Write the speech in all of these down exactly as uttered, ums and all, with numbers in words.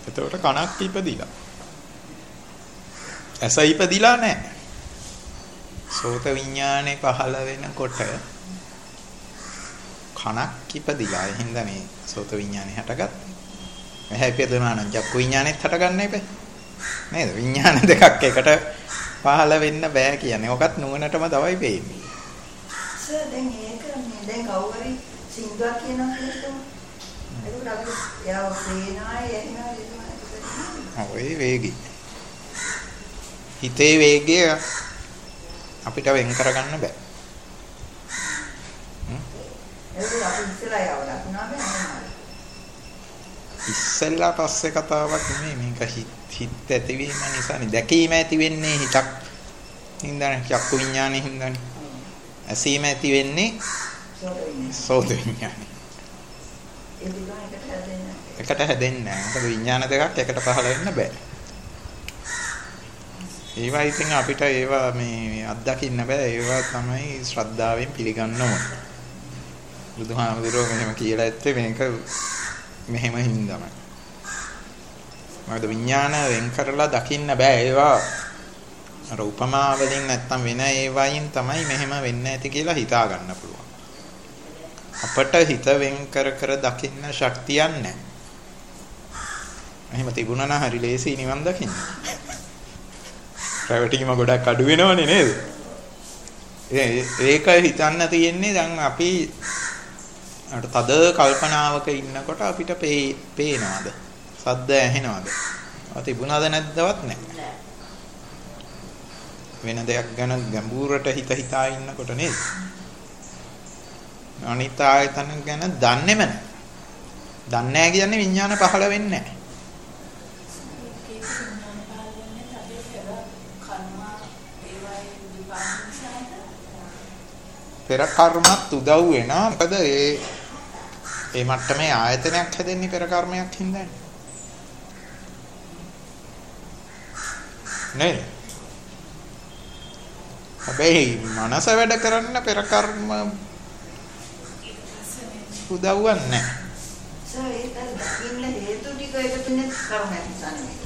එතකොට කනක් ඉපදිලා. ඇස ඉපදිලා නැහැ. සෝත විඥානේ පහළ වෙනකොට කනක් ඉපදිලා. ඒ හින්දා මේ සෝත විඥානේ හටගත්තා. එහේ ඉපදුනා නම් චක්කු විඥානෙත් හටගන්න එපේ. නේද? විඥාන දෙකක් එකට පහළ වෙන්න බෑ කියන්නේ. ඔකත් නුවණටම තමයි පේන්නේ. සර් දැන් ඒක මේ දැන් කවුරුරි සිංගා කියනවා කියනවා. ඒක අපි යාව පේනවා එනවා ඔය වේගي. හිතේ වේගය අපිට වෙන් කරගන්න බෑ. ඒක අපි ඉස්සෙල්ලා යාව දක්නා බෑ. ඉස්සෙල්ලා පස්සේ කතාවක් නෙමෙයි මේක හිත හිත ඇතිවීම නිසානේ දැකීම ඇති වෙන්නේ හිතක් හින්දානේ චක්කු විඥානේ හින්දානේ ඇසීම ඇති වෙන්නේ සෝත විඥානේ එකට හැදෙන්නේ නැහැ මොකද විඥාන දෙකක් එකට පහළ වෙන්න බෑ ඒවා ඉතින් අපිට ඒවා මේ අත්දකින්න බෑ ඒවා තමයි ශ්‍රද්ධාවෙන් පිළිගන්න ඕනේ බුදුහාමුදුරුවෝ මෙහෙම කියලා ඇත්තේ මේක මෙහෙම හින්දාමයි මොකද විඥාන වෙන් කරලා දකින්න බෑ ඒවා අර උපමා වලින් නැත්තම් වෙන ඒවයින් තමයි මෙහෙම වෙන්න ඇති කියලා හිතා ගන්න පුළුවන් අපට හිත වෙන් කර කර දකින්න ශක්තියක් නැහැ එහෙම තිබුණා නම් හරි ලේසි නිවන් දකින්න ප්‍රැවටිම ගොඩක් අඩු වෙනවනේ නේද ඒක හිතන්න තියෙන්නේ දැන් අපි අර තද කල්පනාවක ඉන්නකොට අපිට පේනවද සද්ද ඇහෙනවද? ඔය තිබුණාද නැද්දවත් නැහැ. වෙන දෙයක් ගැන ගැඹුරට හිත හිතා ඉන්නකොට නේද? අනිත් ආයතන ගැන දන්නේම නැහැ. දන්නේ නැහැ කියන්නේ විඥාන පහළ වෙන්නේ නැහැ. පෙර කර්මත් උදව් වෙනවා. මොකද ඒ ඒ මට්ටමේ ආයතනයක් හැදෙන්නේ පෙර කර්මයක් හින්දානේ. නේ හැබැයි මනස වැඩ කරන්න පෙර කර්ම උදව්වක් නැහැ. සර් ඒක දකින්න හේතු ටික එකතු වෙන කර්මයක් නිසා නෙමෙයි.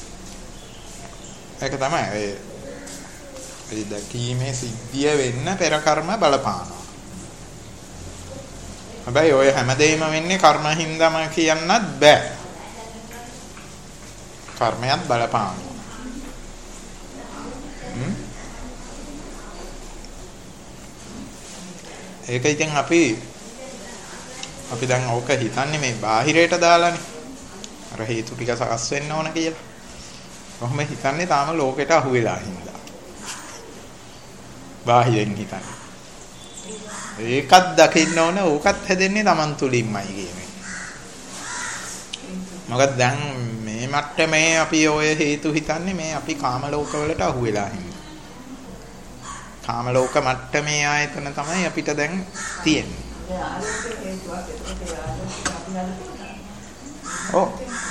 ඒක තමයි ඒ ඒ දකීමේ සිද්ධිය වෙන්න පෙර කර්ම බලපානවා. හැබැයි ඔය හැමදේම වෙන්නේ කර්ම හින්දාම කියන්නත් බෑ. කර්මයක් බලපානවා. ඒක ඉතින් අපි අපි දැන් ඕක හිතන්නේ මේ බාහිරයට දාලානේ. අර හේතු ටික සකස් වෙන්න ඕන කියලා. කොහොම හිතන්නේ තාම ලෝකෙට අහු වෙලා හින්දා. බාහිරින් හිතන්නේ. ඒකත් දකින්න ඕන ඕකත් හැදෙන්නේ Taman තුලින්මයි කියන්නේ. මොකද දැන් මේ මට්ටමේ අපි ඔය හේතු හිතන්නේ මේ අපි කාම ලෝකවලට අහු වෙලා හින්දා. කාම ලෝක මට්ටමේ ආයතන තමයි අපිට දැන් තියෙන්නේ. ඔව්.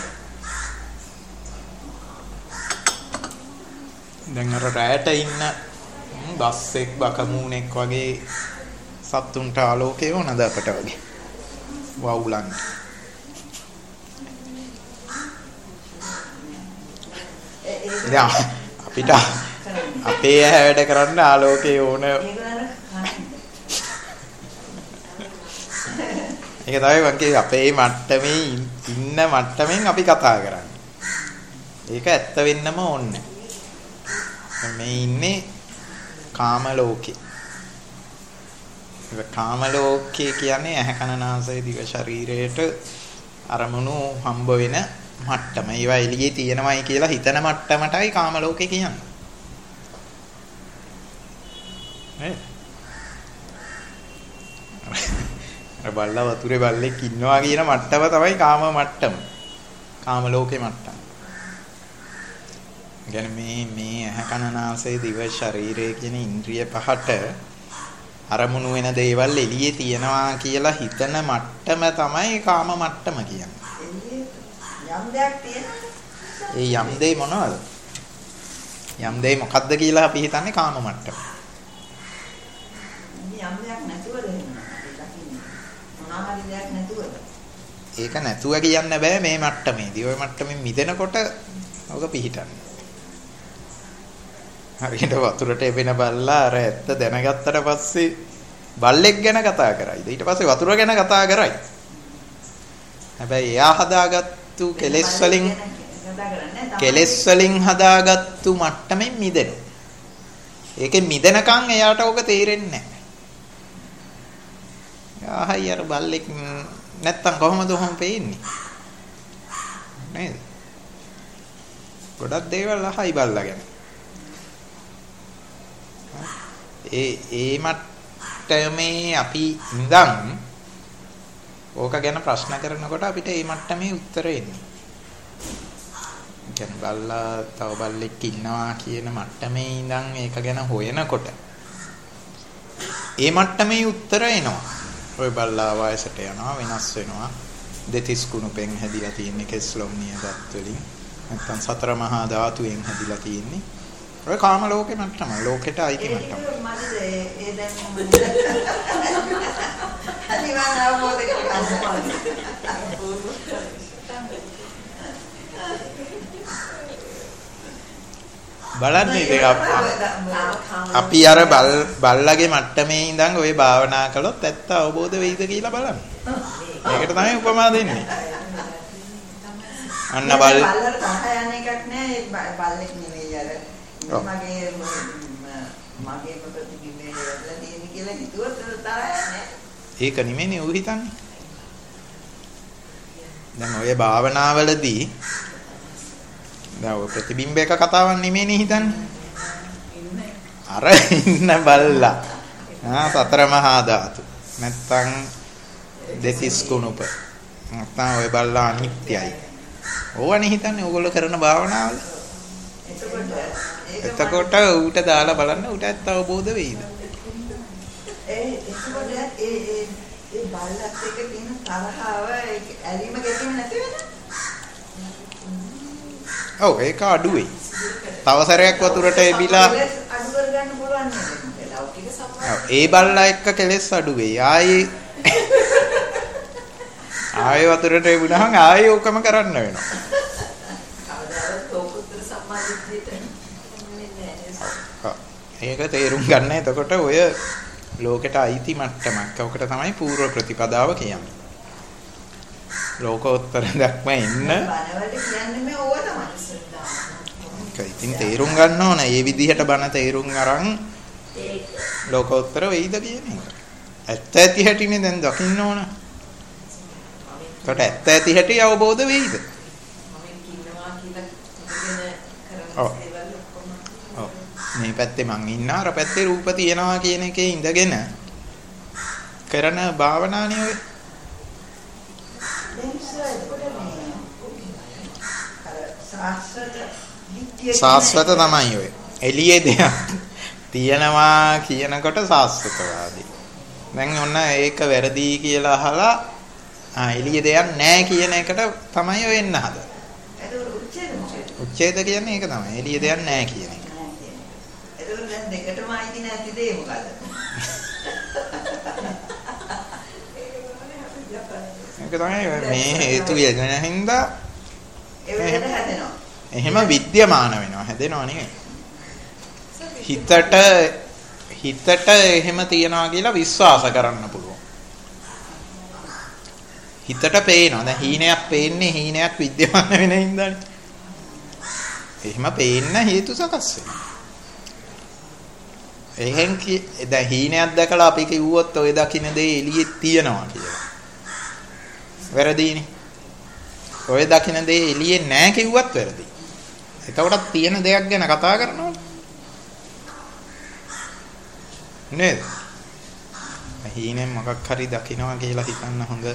දැන් අර රැට ඉන්න බස්සෙක් බකමූණෙක් වගේ සත්තුන්ට ආලෝකය ඕනද අපට වගේ. වවුලන්. දැන් අපිට අපේ ඇහැ වැඩ කරන්න ආලෝකය ඕන. ඒක තමයි වගේ අපේ මට්ටමේ ඉන්න මට්ටමින් අපි කතා කරන්නේ. ඒක ඇත්ත වෙන්නම ඕනේ. මේ ඉන්නේ කාම ලෝකේ. ඒ කාම ලෝකේ කියන්නේ ඇහැ කන නාසය දිව ශරීරයට අරමුණු හම්බ වෙන මට්ටම. ඒවා එළියේ තියෙනවයි කියලා හිතන මට්ටමටයි කාම ලෝකේ කියන්නේ. නේ? අර බල්ලා වතුරේ බල්ලෙක් ඉන්නවා කියන මට්ටම තමයි කාම මට්ටම. කාම ලෝකේ මට්ටම. يعني මේ මේ ඇහැ කන නාසය දිව ශරීරය කියන ඉන්ද්‍රිය පහට අරමුණු වෙන දේවල් එළියේ තියනවා කියලා හිතන මට්ටම තමයි කාම මට්ටම කියන්නේ. යම් දෙයක් තියෙනවා. ඒ යම් දෙය මොනවද? යම් දෙය මොකද්ද කියලා අපි හිතන්නේ කාම මට්ටම. යම් දෙයක් නැතුවද එහෙනම් අපි දකින්නේ. මොනවා හරි දෙයක් නැතුවද? ඒක නැතුව කියන්න බෑ මේ මට්ටමේදී. ওই මට්ටමින් මිදෙනකොට ඔක පිහිටන්නේ. හරියට වතුරට එබෙන බල්ලා අර ඇත්ත දැනගත්තට පස්සේ බල්ලෙක් ගැන කතා කරයිද? ඊට පස්සේ වතුර ගැන කතා කරයි. හැබැයි එයා හදාගත්තු කෙලෙස් වලින් කෙලෙස් වලින් හදාගත්තු මට්ටමින් මිදෙනවා. ඒකෙන් මිදෙනකන් එයාට ඕක තේරෙන්නේ නැහැ. ආහයි අර බල්ලෙක් නැත්තම් කොහොමද ඔහොම පේන්නේ? නේද? ගොඩක් දේවල් අහයි බල්ලා ගැන. ඒ ඒ මට්ටමේ අපි ඉඳන් ඕක ගැන ප්‍රශ්න කරනකොට අපිට ඒ මට්ටමේ උත්තර එන්නේ. කියන්නේ බල්ලා තව බල්ලෙක් ඉන්නවා කියන මට්ටමේ ඉඳන් ඒක ගැන හොයනකොට ඒ මට්ටමේ උත්තර එනවා. ඔය බල්ලා වයසට යනවා වෙනස් වෙනවා. දෙතිස් කුණුපෙන් හැදිලා තියෙන්නේ කෙස්ලොම් නියදත් වලින්. නැත්තම් සතර මහා ධාතුයෙන් හැදිලා තියෙන්නේ. ඔය කාම ලෝකේ මට්ටම ලෝකෙට අයිති මට්ටම. ඒ ඒ දැන් මම අනිවාර්ය අවබෝධ කරගන්න. බලන්න ඉතින් අපි අර බල් බල්ලගේ මට්ටමේ ඉඳන් ওই භාවනා කළොත් ඇත්ත අවබෝධ වෙයිද කියලා බලන්න. මේකට තමයි උපමා දෙන්නේ. අන්න බල් බල්ලට තරහ යන එකක් නෑ බල්ලෙක් නෙවෙයි අර මගේ මගේ ප්‍රතිබිම්බේ වල තියෙන කියලා හිතුවත් තරහ යන්නේ. ඒක නෙමෙයිනේ ඌ හිතන්නේ. දැන් ඔය භාවනාවලදී දැන් ඔය ප්‍රතිබිම්බයක කතාවක් නෙමෙයිනේ හිතන්නේ. අර ඉන්න බල්ලා. ආ සතර මහා ධාතු. නැත්තම් දෙතිස් කුණුප. නැත්තම් ඔය බල්ලා අනිත්‍යයි. ඕවනේ හිතන්නේ ඕගොල්ලෝ කරන භාවනාවල. එතකොට ඌට දාලා බලන්න ඌට ඇත්ත අවබෝධ වෙයිද? ඒ එතකොට ඒ ඒ ඒ බල්ලත් එක්ක තියෙන තරහව ඇලීම ගැටීම නැති වෙනවද? ඔව් ඒක අඩු වෙයි. තව සැරයක් වතුරට එබිලා අඩු කරගන්න පුළුවන් නේද? ලෞකික සම්මාන. ඒ බල්ලා එක්ක කෙලස් අඩු වෙයි. ආයේ ආයේ වතුරට එබුණාම ආයේ ඕකම කරන්න වෙනවා. කවදාවත් ලෝකෝත්තර සම්මාදිට්ඨියට එන්නේ නැහැ. ඒක තේරුම් ගන්න. එතකොට ඔය ලෝකෙට අයිති මට්ටමක්. ඔකට තමයි පූර්ව ප්‍රතිපදාව කියන්නේ. ලෝකෝත්තර දක්ම එන්න බණවලට කියන්නේ මේ ඕවා තමයි. ඒක ඉතින් තේරුම් ගන්න ඕන. මේ විදිහට බණ තේරුම් අරන් ලෝකෝත්තර වෙයිද කියන එක. ඇත්ත ඇති හැටිනේ දැන් දකින්න ඕන. ඒකට ඇත්ත ඇති හැටි අවබෝධ වෙයිද? මම කින්නවා කියලා ඉගෙන කරන ඒවල් ඔක්කොම. ඔව්. මේ පැත්තේ මං ඉන්නා අර පැත්තේ රූප තියනවා කියන එකේ ඉඳගෙන කරන භාවනානේ ඔය. සාස්වත තමයි ඔය. එළියේ දෙයක් තියනවා කියනකොට සාස්වතවාදී. දැන් ඔන්න ඒක වැරදි කියලා අහලා ආ එළියේ දෙයක් නැහැ කියන එකට තමයි ඔය එන්න හදන්නේ. ඒක උච්ඡේද මොකද? උච්ඡේද කියන්නේ ඒක තමයි. එළියේ දෙයක් නැහැ කියන එක. ඒක දැන් දෙකටම අයිති නැති දේ මොකද? ඒක තමයි මේ හේතු වෙන හින්දා ඒ වෙලෙට හැදෙනවා. එහෙම විද්‍යමාන වෙනවා හැදෙනව නෙවෙයි. හිතට හිතට එහෙම තියනවා කියලා විශ්වාස කරන්න පුළුවන්. හිතට පේනවා. දැන් හීනයක් පේන්නේ හීනයක් විද්‍යමාන වෙන හින්දානේ. එහෙම පේන්න හේතු සකස් වෙනවා. එහෙන් දැන් හීනයක් දැකලා අපි කිව්වොත් ඔය දකින්න දේ එළියේ තියනවා කියලා. වැරදීනේ. ඔය දකින්න දේ එළියේ නැහැ කිව්වත් වැරදි. එතකොට තියෙන දෙයක් ගැන කතා කරනවනේ. නේද? හීනෙන් මොකක් හරි දකින්නවා කියලා හිතන්න හොඳ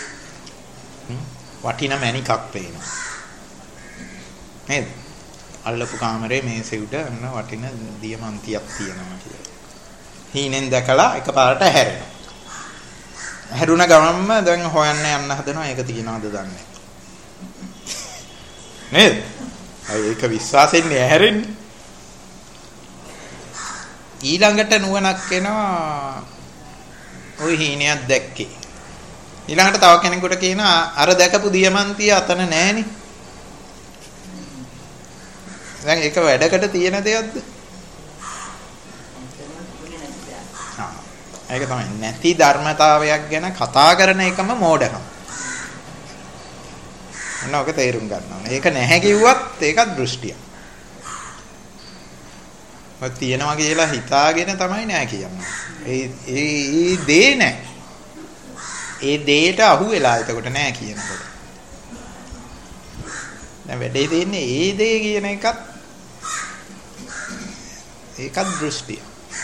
වටින මණිකක් පේනවා. නේද? අල්ලපු කාමරේ මේසෙ උඩ අන්න වටින දියමන්තියක් තියෙනවා කියලා. හීනෙන් දැකලා එකපාරට හැරෙනවා. හැරුණ ගමන්ම දැන් හොයන්න යන්න හදනවා ඒක තියනවද දන්නේ නේද? ඒක විශ්වාසයෙන් ඇහැරෙන්නේ. ඊළඟට නුවණක් එනවා. ওই හීනයක් දැක්කේ. ඊළඟට තව කෙනෙකුට කියන අර දැකපු දියමන්තිය අතන නැහෙනේ. දැන් ඒක වැඩකට තියෙන දෙයක්ද? ආ. ඒක තමයි නැති ධර්මතාවයක් ගැන කතා කරන එකම මෝඩකම. මොනවාක තේරුම් ගන්නවා. ඒක නැහැ කිව්වත් ඒකත් දෘෂ්ටියක්. ඔය තියනවා කියලා හිතාගෙන තමයි නැහැ කියන්නේ. ඒ ඒ දේ නැහැ. ඒ දේට අහු වෙලා එතකොට නැහැ කියනකොට. දැන් වැඩේ තියෙන්නේ ඒ දේ කියන එකත් ඒකත් දෘෂ්ටිය.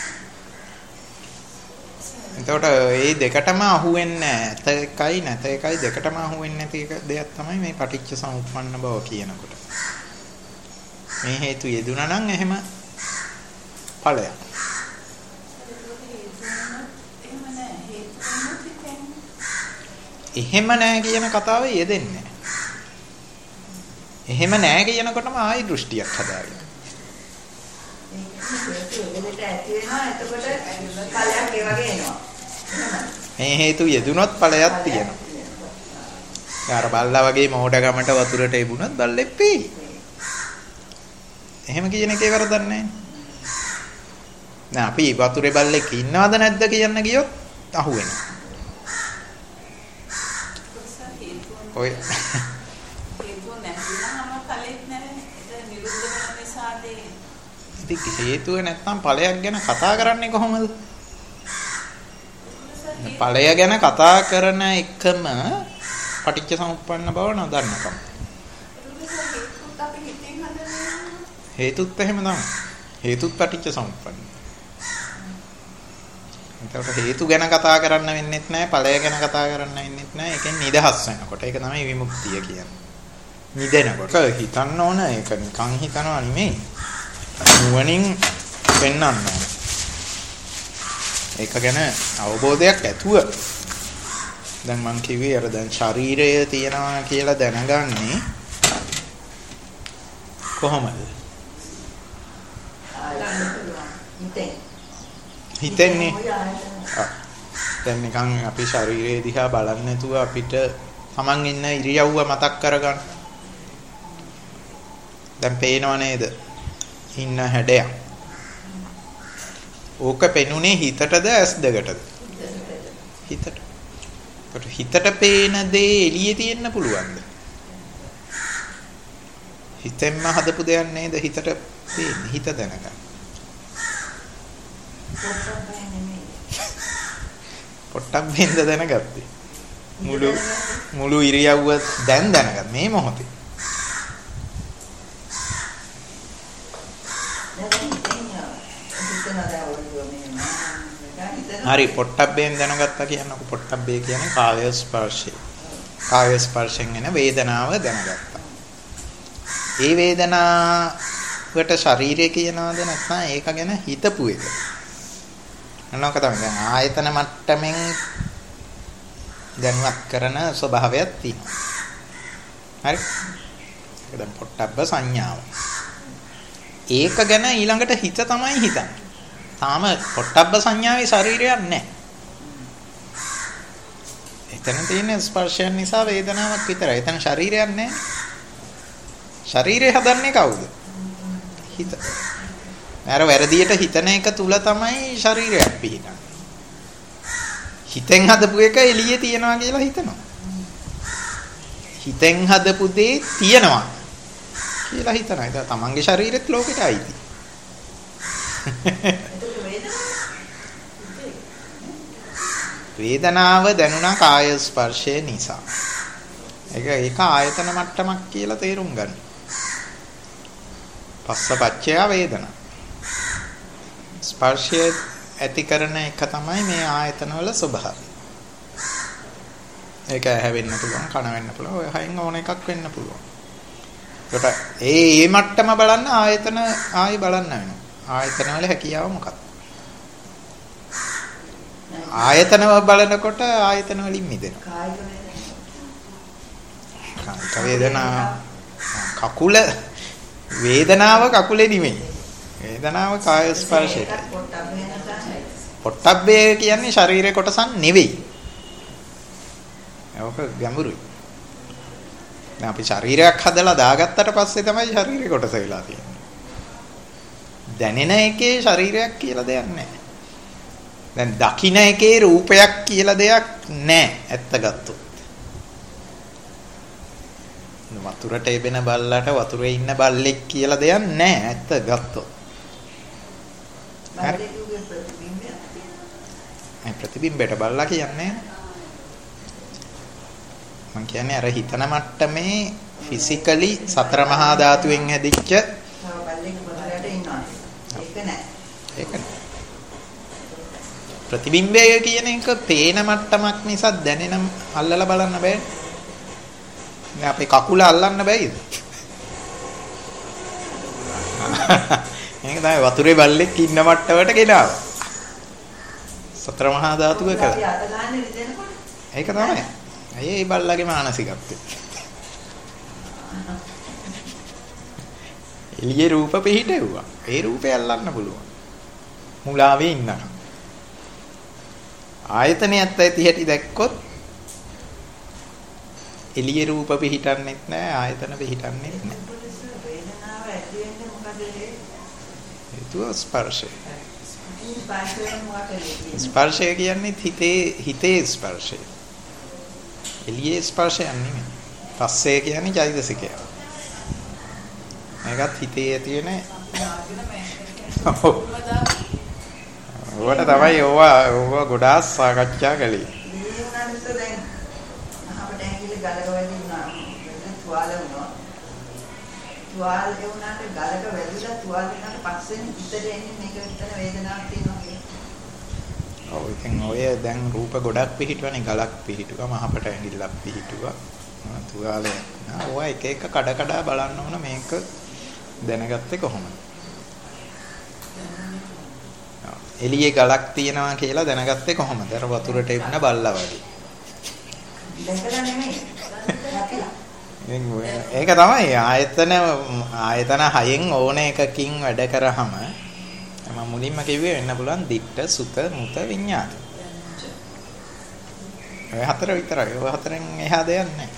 එතකොට මේ දෙකටම අහු වෙන්නේ නැහැ. ඇත එකයි නැත එකයි දෙකටම අහු වෙන්නේ නැති දෙයක් තමයි මේ පටිච්ච සමුප්පන්න බව කියනකොට. මේ හේතු යෙදුණා නම් එහෙම ඵලයක්. එහෙම නැහැ කියන කතාව යෙදෙන්නේ නැහැ. එහෙම නැහැ කියනකොටම ආයි දෘෂ්ටියක් හදාගන්න. මේ හේතු යෙදුනොත් ඵලයක් තියෙනවා. යාර බල්ලා වගේ මෝඩකමට වතුරට එබුණොත් බල්ලෙප්පි. එහෙම කියන එකේ වරදක් නැහැ. නෑ අපි වතුරේ බල්ලෙක් ඉන්නවද නැද්ද කියන්න ගියොත් අහු වෙනවා. ඔය හේතුව නැතිනම් ඵලෙත් නැහැ. ඒක නිරුද්ධ වෙන නිසාදී. ඉතින් හේතුව නැත්නම් ඵලයක් ගැන කතා කරන්නේ කොහොමද? ඵලය ගැන කතා කරන එකම පටිච්ච සමුප්පන්න බව නොදන්නකම. හේතුත් එහෙම තමයි. හේතුත් පටිච්ච සමුප්පන්න. ඒකට හේතු ගැන කතා කරන්න වෙන්නෙත් නැහැ, ඵලය ගැන කතා කරන්න වෙන්නෙත් නැහැ. ඒකෙන් නිදහස් වෙනකොට ඒක තමයි විමුක්තිය කියන්නේ. නිදෙනකොට හිතන්න ඕන, ඒක නිකන් හිතනවා නෙමෙයි. නුවණින් පෙන්වන්න ඕන. ඒක ගැන අවබෝධයක් ඇතුව දැන් මං කිව්වේ අර දැන් ශරීරය තියනවා කියලා දැනගන්නේ කොහොමද? හිතෙන්නේ දැන් නිකන් අපි ශරීරය දිහා බලන්නේ නැතුව අපිට තමන් ඉන්න ඉරියව්ව මතක් කරගන්න. දැන් පේනව නේද? ඉන්න හැඩයක්. ඕක පෙනුනේ හිතටද ඇස් දෙකටද? හිතට. ඒකට හිතට පේන දේ එළියේ තියෙන්න පුළුවන්ද? හිතෙන්ම හදපු දෙයක් නේද හිතට පේන්නේ. හිත දැනගන්න. පොට්ටබ්බෙන්ද දැනගත්තේ. මුළු මුළු ඉරියව්ව දැන් දැනගන්න මේ මොහොතේ. හරි පොට්ටබ්බෙන් දැනගත්තා කියනකො පොට්ටබ්බේ කියන්නේ කාය ස්පර්ශය. කාය ස්පර්ශයෙන් එන වේදනාව දැනගත්තා. ඒ වේදනාවට ශරීරය කියනවාද නැත්නම් ඒක ගැන හිතපු එක. අනෝක තමයි දැන් ආයතන මට්ටමින් දැනුවත් කරන ස්වභාවයක් තියෙනවා. හරි. ඒක දැන් පොට්ටබ්බ සංඥාව. ඒක ගැන ඊළඟට හිත තමයි හිතන්නේ. තාම පොට්ටබ්බ සංඥාවේ ශරීරයක් නැහැ. එතන තියෙන ස්පර්ශයන් නිසා වේදනාවක් විතරයි. එතන ශරීරයක් නැහැ. ශරීරය හදන්නේ කවුද? හිත. අර වැරදියට හිතන එක තුල තමයි ශරීරයක් පිහිටන්නේ. හිතෙන් හදපු එක එළියේ තියනවා කියලා හිතනවා. හිතෙන් හදපු දේ තියනවා කියලා හිතනවා. ඒක තමන්ගේ ශරීරෙත් ලෝකෙට අයිති. වේදනාව දැනුණා කාය ස්පර්ශය නිසා. ඒක ඒක ආයතන මට්ටමක් කියලා තේරුම් ගන්න. පස්සපච්චය වේදනා. ස්පර්ශය ඇති කරන එක තමයි මේ ආයතන වල ස්වභාවය. ඒක ඇහෙන්න පුළුවන්, කන වෙන්න පුළුවන්, ඔය හයින් ඕන එකක් වෙන්න පුළුවන්. ඒකට ඒ මේ මට්ටම බලන්න ආයතන ආයි බලන්න වෙනවා. ආයතන වල හැකියාව මොකක්ද? ආයතනව බලනකොට ආයතන වලින් මිදෙනවා. කායික වේදනා. කකුල වේදනාව කකුලේ නෙමෙයි. වේදනාව කාය ස්පර්ශයට. පොට්ටබ්බේ කියන්නේ ශරීරයේ කොටසක් නෙවෙයි. ඕක ගැඹුරුයි. දැන් අපි ශරීරයක් හදලා දාගත්තට පස්සේ තමයි ශරීරේ කොටස වෙලා තියෙන්නේ. දැනෙන එකේ ශරීරයක් කියලා දෙයක් නැහැ. දැන් දකින්න එකේ රූපයක් කියලා දෙයක් නැහැ ඇත්ත ගත්තොත්. වතුරට එබෙන බල්ලට වතුරේ ඉන්න බල්ලෙක් කියලා දෙයක් නැහැ ඇත්ත ගත්තොත්. මේ ප්‍රතිබිම්බයට බල්ලා කියන්නේ මම කියන්නේ අර හිතන මට්ටමේ ෆිසිකලි සතර මහා ධාතුවෙන් හැදිච්ච බල්ලෙක් වතුරට ඉන්නවා. ඒක නෑ. ඒක නෑ. ප්‍රතිබිම්බය කියන එක පේන මට්ටමක් නිසා දැනෙන අල්ලලා බලන්න බෑ. මේ අපේ කකුල අල්ලන්න බෑයිද? මේක තමයි වතුරේ බල්ලෙක් ඉන්න මට්ටමට ගෙනාවා. සතර මහා ධාතුක කළා. ඒක තමයි. අය ඒ බල්ලගේ මානසිකත්වය. එළියේ රූප පිහිටෙව්වා. ඒ රූපය අල්ලන්න පුළුවන්. මුලාවේ ඉන්නවා. ආයතනයත් ඇති හැටි දැක්කොත් එළියේ රූප පිහිටන්නෙත් නැහැ ආයතන පිහිටන්නෙත් නැහැ. වේදනාව ඇති වෙන්නේ මොකද ඒ? ඒක ස්පර්ශය. ස්පර්ශයෙන් මොකද? ස්පර්ශය කියන්නේ හිතේ හිතේ ස්පර්ශය. එළියේ ස්පර්ශයක් නෙමෙයි. පස්සේ කියන්නේ චෛතසිකය. මේකත් හිතේ ඇති වෙන ඔවට තමයි ඕවා ඕවා ගොඩාක් සාකච්ඡා කළේ. මේ උනන්ත දැන් අපිට ඇඟිලි ගලක වැදිනා තුවාල වුණා. තුවාල ඒ උනාට ගලක වැදිලා තුවාල වුණාට පස්සේ හිතට එන්නේ මේක විතර වේදනාවක් තියෙනවා කියන්නේ. ඔව් ඉතින් ඔය දැන් රූප ගොඩක් පිහිටුවනේ ගලක් පිහිටුවා මහපට ඇඟිල්ලක් පිහිටුවා තුවාලය. ඔය එක එක කඩ කඩ බලන්න ඕන මේක දැනගත්තේ කොහොමද? එළියේ ගලක් තියෙනවා කියලා දැනගත්තේ කොහොමද? අර වතුරට එන්න බල්ලා වගේ. දැකලා නෙමෙයි. ඒක තමයි ආයතන ආයතන හයෙන් ඕන එකකින් වැඩ කරාම මම මුලින්ම කිව්වේ වෙන්න පුළුවන් දිට්ඨ සුත මුත විඤ්ඤාත. ඔය හතර විතරයි. ඔය හතරෙන් එහා දෙයක් නැහැ.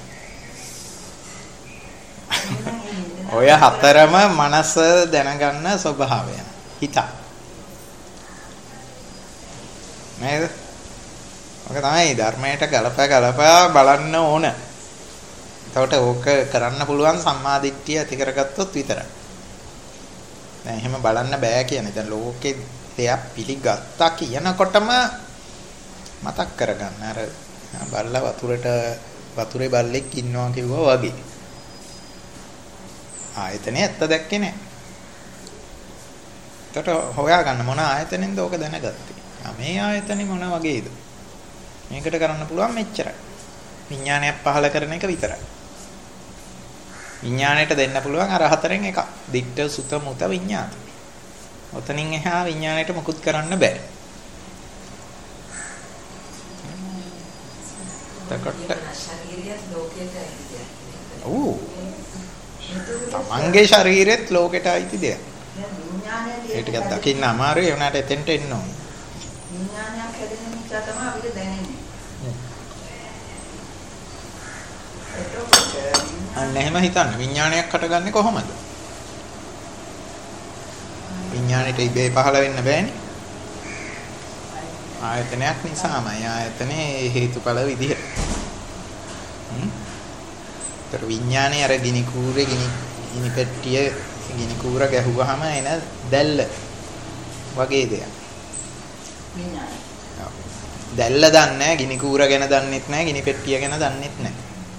ඔය හතරම මනස දැනගන්න ස්වභාවය. හිත. නේද? ඔක තමයි ධර්මයට ගලප ගලප බලන්න ඕන. එතකොට ඕක කරන්න පුළුවන් සම්මාදිට්ඨිය ඇති කරගත්තොත් විතරයි. දැන් එහෙම බලන්න බෑ කියන්නේ. දැන් ලෝකේ දෙයක් පිළිගත්තා කියනකොටම මතක් කරගන්න. අර බල්ලා වතුරට වතුරේ බල්ලෙක් ඉන්නවා කිව්වා වගේ. ආයතනේ ඇත්ත දැක්කේ නෑ. එතකොට හොයාගන්න මොන ආයතනෙන්ද ඕක දැනගත්තේ. මේ ආයතනේ මොන වගේද? මේකට කරන්න පුළුවන් මෙච්චරයි. විඥානයක් පහල කරන එක විතරයි. විඥාණයට දෙන්න පුළුවන් අර හතරෙන් එකක්. දිට්ඨ සුත මුත විඥාත. ඔතනින් එහා විඥාණයට මුකුත් කරන්න බෑ. තකොට ශරීරයත් ලෝකයට අයිති. ඔව්. තමන්ගේ ශරීරෙත් ලෝකයට අයිති දෙයක්. ඒ ටිකක් දකින්න අමාරුයි. ඒ උනාට එතෙන්ට එන්න ඕනේ. විඥානයක් හැදෙන නිසා තමයි අපිට දැනෙන්නේ. අන්න එහෙම හිතන්න. විඥානයක් හටගන්නේ කොහොමද? විඥානෙට ඉබේ පහළ වෙන්න බෑනේ. ආයතනයක් නිසාමයි. ආයතනේ හේතුඵල විදිහට. හ්ම්. ඒතර විඥානේ අර ගිනි කූරේ ගිනි ගිනි පෙට්ටිය ගිනි කූර ගැහුවාම එන දැල්ල වගේ දෙයක්. විඥානය. දැල්ල දන්නේ නැහැ, ගිනි කූර ගැන දන්නෙත් නැහැ, ගිනි පෙට්ටිය ගැන දන්නෙත් නැහැ.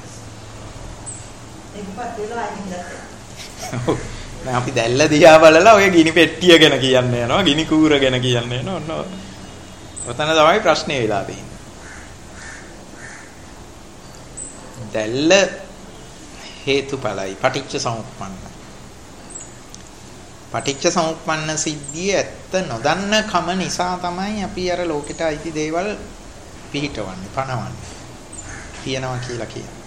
ඒකපත් වෙලා අයින් දැක්කා. දැන් අපි දැල්ල දිහා බලලා ඔය ගිනි පෙට්ටිය ගැන කියන්න යනවා, ගිනි කූර ගැන කියන්න යනවා. ඔන්න ඔතන තමයි ප්‍රශ්නේ වෙලා තියෙන්නේ. දැල්ල හේතුඵලයි පටිච්ච සමුප්පන්න. පටිච්ච සමුප්පන්න සිද්ධිය ඇත්ත නොදන්න කම නිසා තමයි අපි අර ලෝකෙට අයිති දේවල් පිහිටවන්නේ, පනවන්නේ. තියනවා කියලා කියන්නේ.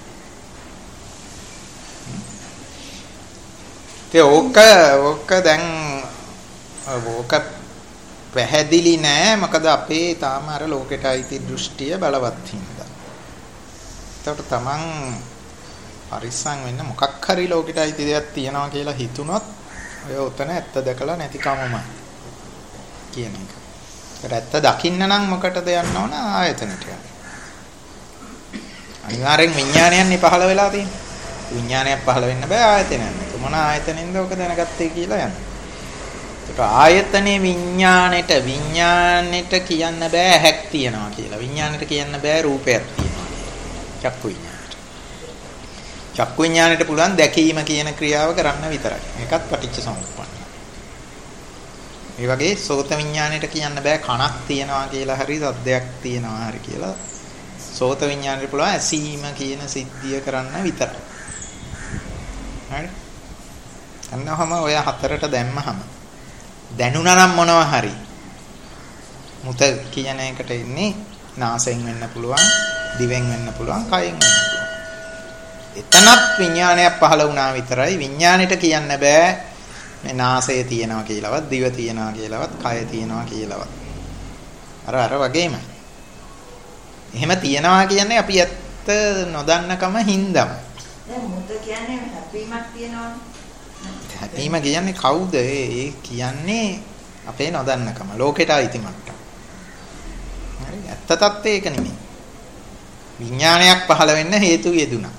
ඒ ඕක ඕක දැන් ඕක පැහැදිලි නෑ. මොකද අපේ තාම අර ලෝකෙට අයිති දෘෂ්ටිය බලවත් හින්දා. එතකොට තමන් පරිස්සම් වෙන්න මොකක් හරි ලෝකෙට අයිති දෙයක් තියනවා කියලා හිතුනොත් ඔය උතන ඇත්ත දැකලා නැතිකමමයි කියන එක. ඒත් ඇත්ත දකින්න නම් මොකටද යන්න ඕන? ආයතනට යන්න. අනිවාර්යෙන් විඥානයන්නේ පහළ වෙලා තියෙන්නේ. විඥානයක් පහළ වෙන්න බෑ ආයතනයක්. මොන ආයතනෙන්ද ඔක දැනගත්තේ කියලා යන්න. ඒක ආයතනේ විඥානෙට විඥානෙට කියන්න බෑ ඇහක් තියනවා කියලා. විඥානෙට කියන්න බෑ රූපයක් තියනවා කියලා. චක්කු විඥානෙට. චක්කු විඥානෙට පුළුවන් දැකීම කියන ක්‍රියාව කරන්න විතරයි. ඒකත් පටිච්ච සමුප්පන්නයි. මේ වගේ සෝත විඥානෙට කියන්න බෑ කනක් තියනවා කියලා හරි සද්දයක් තියනවා හරි කියලා. සෝත විඥානෙට පුළුවන් ඇසීම කියන සිද්ධිය කරන්න විතරයි. හරි. අන්නවම ඔය හතරට දැම්මහම දැනුණා නම් මොනවා හරි මුත කියන එකට එන්නේ නාසයෙන් වෙන්න පුළුවන්, දිවෙන් වෙන්න පුළුවන්, කයෙන් වෙන්න පුළුවන්. එතනත් විඥානයක් පහළ වුණා විතරයි. විඥානෙට කියන්න බෑ මේ නාසය තියනවා කියලාවත්, දිව තියනවා කියලාවත්, කය තියනවා කියලාවත්. අර අර වගේමයි. එහෙම තියනවා කියන්නේ අපි ඇත්ත නොදන්නකම හින්දාම. දැන් මුත කියන්නේ හැපීමක් තියනවනේ. හැපීම කියන්නේ කවුද? ඒ කියන්නේ අපේ නොදන්නකම. ලෝකෙට අයිති මට්ටම. හරි. ඇත්ත තත්ත්වය ඒක නෙමෙයි. විඥානයක් පහළ වෙන්න හේතු යෙදුණා.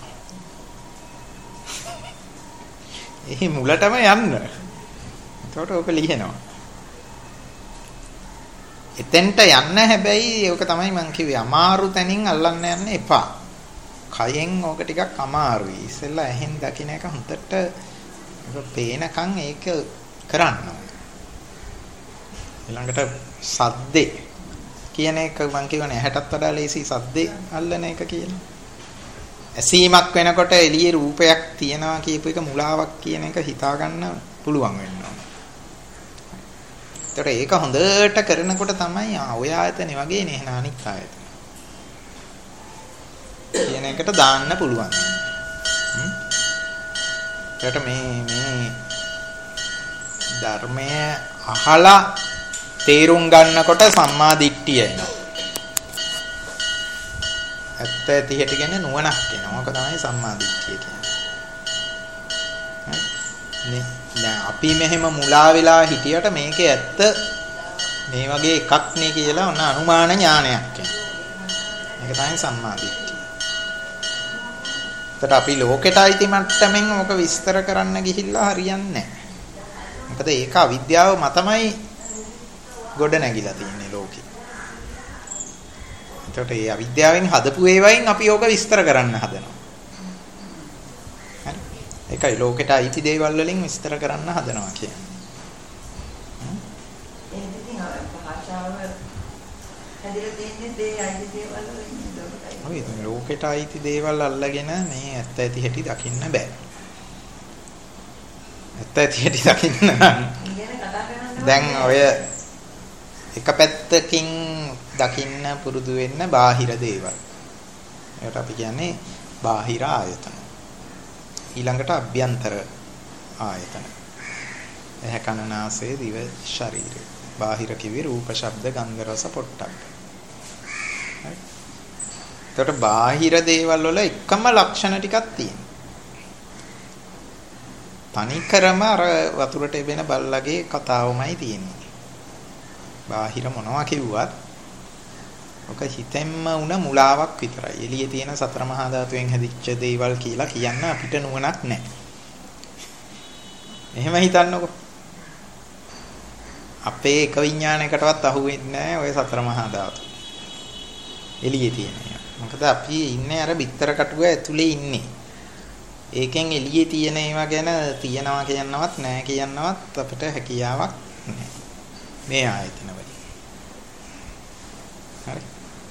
එහි මුලටම යන්න. එතකොට ඕක ලියනවා. එතෙන්ට යන්න හැබැයි ඒක තමයි මම කිව්වේ අමාරු තැනින් අල්ලන්න යන්න එපා. කයෙන් ඕක ටිකක් අමාරුයි. ඉස්සෙල්ලා ඇහෙන් දකින්න එක හොඳට ඒක පේනකන් ඒක කරන්න ඕනේ. ඊළඟට සද්දේ කියන එක මම කියවනේ ඇහැටත් වඩා ලේසි සද්දේ අල්ලන එක කියලා. ඇසීමක් වෙනකොට එළියේ රූපයක් තියනවා කියපු එක මුලාවක් කියන එක හිතා ගන්න පුළුවන් වෙනවා. ඒතර ඒක හොඳට කරනකොට තමයි ආ ඔය ආයතනේ වගේ නේ නා අනිත් ආයතන. කියන එකට දාන්න පුළුවන්. ඒකට මේ මේ ධර්මය අහලා තේරුම් ගන්නකොට සම්මා දිට්ඨිය එනවා. ඇත්ත ඇති හැටි කියන්නේ නුවණක් එනවා. මොක තමයි සම්මා දිට්ඨිය කියන්නේ. දැන් අපි මෙහෙම මුලා වෙලා හිටියට මේකේ ඇත්ත මේ වගේ එකක් නේ කියලා ඔන්න අනුමාන ඥානයක් එනවා. මේක තමයි සම්මා දිට්ඨිය. ඒකට අපි ලෝකෙට අයිති මට්ටමින් මොක විස්තර කරන්න ගිහිල්ලා හරියන්නේ නැහැ. මොකද ඒක අවිද්‍යාව මතමයි ගොඩ නැගිලා තියෙන්නේ ලෝකෙ. ඒකට ඒ අවිද්‍යාවෙන් හදපු ඒවායින් අපි ඕක විස්තර කරන්න හදනවා. හරි. ඒකයි ලෝකෙට අයිති දේවල් වලින් විස්තර කරන්න හදනවා කියන්නේ. ඒ ඉතින් භාෂාව හැදිලා තියෙන්නේ දේ අයිති දේවල් වලින්. ඔය ඉතින් ලෝකෙට අයිති දේවල් අල්ලගෙන මේ ඇත්ත ඇති හැටි දකින්න බෑ. ඇත්ත ඇති හැටි දකින්න දැන් ඔය එක පැත්තකින් දකින්න පුරුදු වෙන්න බාහිර දේවල්. ඒකට අපි කියන්නේ බාහිර ආයතන. ඊළඟට අභ්‍යන්තර ආයතන. ඇහැ කන නාසය දිව ශරීරය. බාහිර කිවි රූප ශබ්ද ගන්ධ රස පොට්ටබ්බ. හරි. ඒකට බාහිර දේවල් වල එකම ලක්ෂණ ටිකක් තියෙනවා. තනිකරම අර වතුරට එබෙන බල්ලගේ කතාවමයි තියෙන්නේ. බාහිර මොනවා කිව්වත් ඔක හිතෙන්ම උන මුලාවක් විතරයි. එළියේ තියෙන සතර මහා ධාතුවෙන් හැදිච්ච දේවල් කියලා කියන්න අපිට නුවණක් නැහැ. එහෙම හිතන්නකෝ. අපේ එක විඥානයකටවත් අහු වෙන්නේ නැහැ ඔය සතර මහා ධාතු. එළියේ තියෙන ඒවා. මොකද අපි ඉන්නේ අර බිත්තර කටුව ඇතුලේ ඉන්නේ. ඒකෙන් එළියේ තියෙන ඒවා ගැන තියනවා කියනවත් නැහැ කියනවත් අපිට හැකියාවක් නැහැ. මේ ආයතන වලින්. හරි.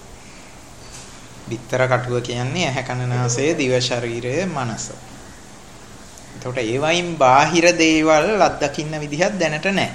බිත්තර කටුව කියන්නේ ඇහැ කන නාසය දිව ශරීරය මනස. එතකොට ඒ වයින් බාහිර දේවල් අත්දකින්න විදිහක් දැනට නැහැ.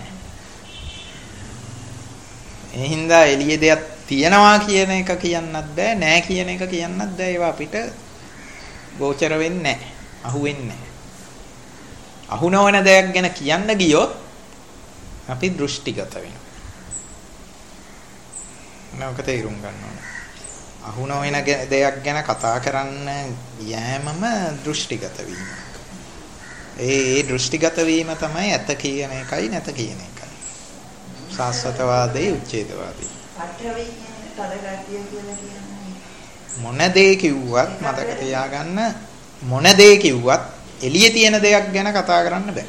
ඒ හින්දා එළියේ දෙයක් තියනවා කියන එක කියන්නත් බෑ නැහැ කියන එක කියන්නත් බෑ. ඒවා අපිට ගෝචර වෙන්නේ නැහැ. අහු වෙන්නේ නැහැ. අහු නොවන දෙයක් ගැන කියන්න ගියොත් අපි දෘෂ්ටිගත වෙනවා. මේක තේරුම් ගන්න ඕනේ. අහු නොවන දෙයක් ගැන කතා කරන්න යෑමම දෘෂ්ටිගත වීම. ඒ ඒ දෘෂ්ටිගත වීම තමයි ඇත කියන එකයි නැත කියන එකයි. සාස්වතවාදී උච්ඡේදවාදී. පටවි කියන්නේ තදගතිය කියලා කියන්නේ. මොන දේ කිව්වත් මතක තියාගන්න මොන දේ කිව්වත් එළියේ තියෙන දෙයක් ගැන කතා කරන්න බෑ.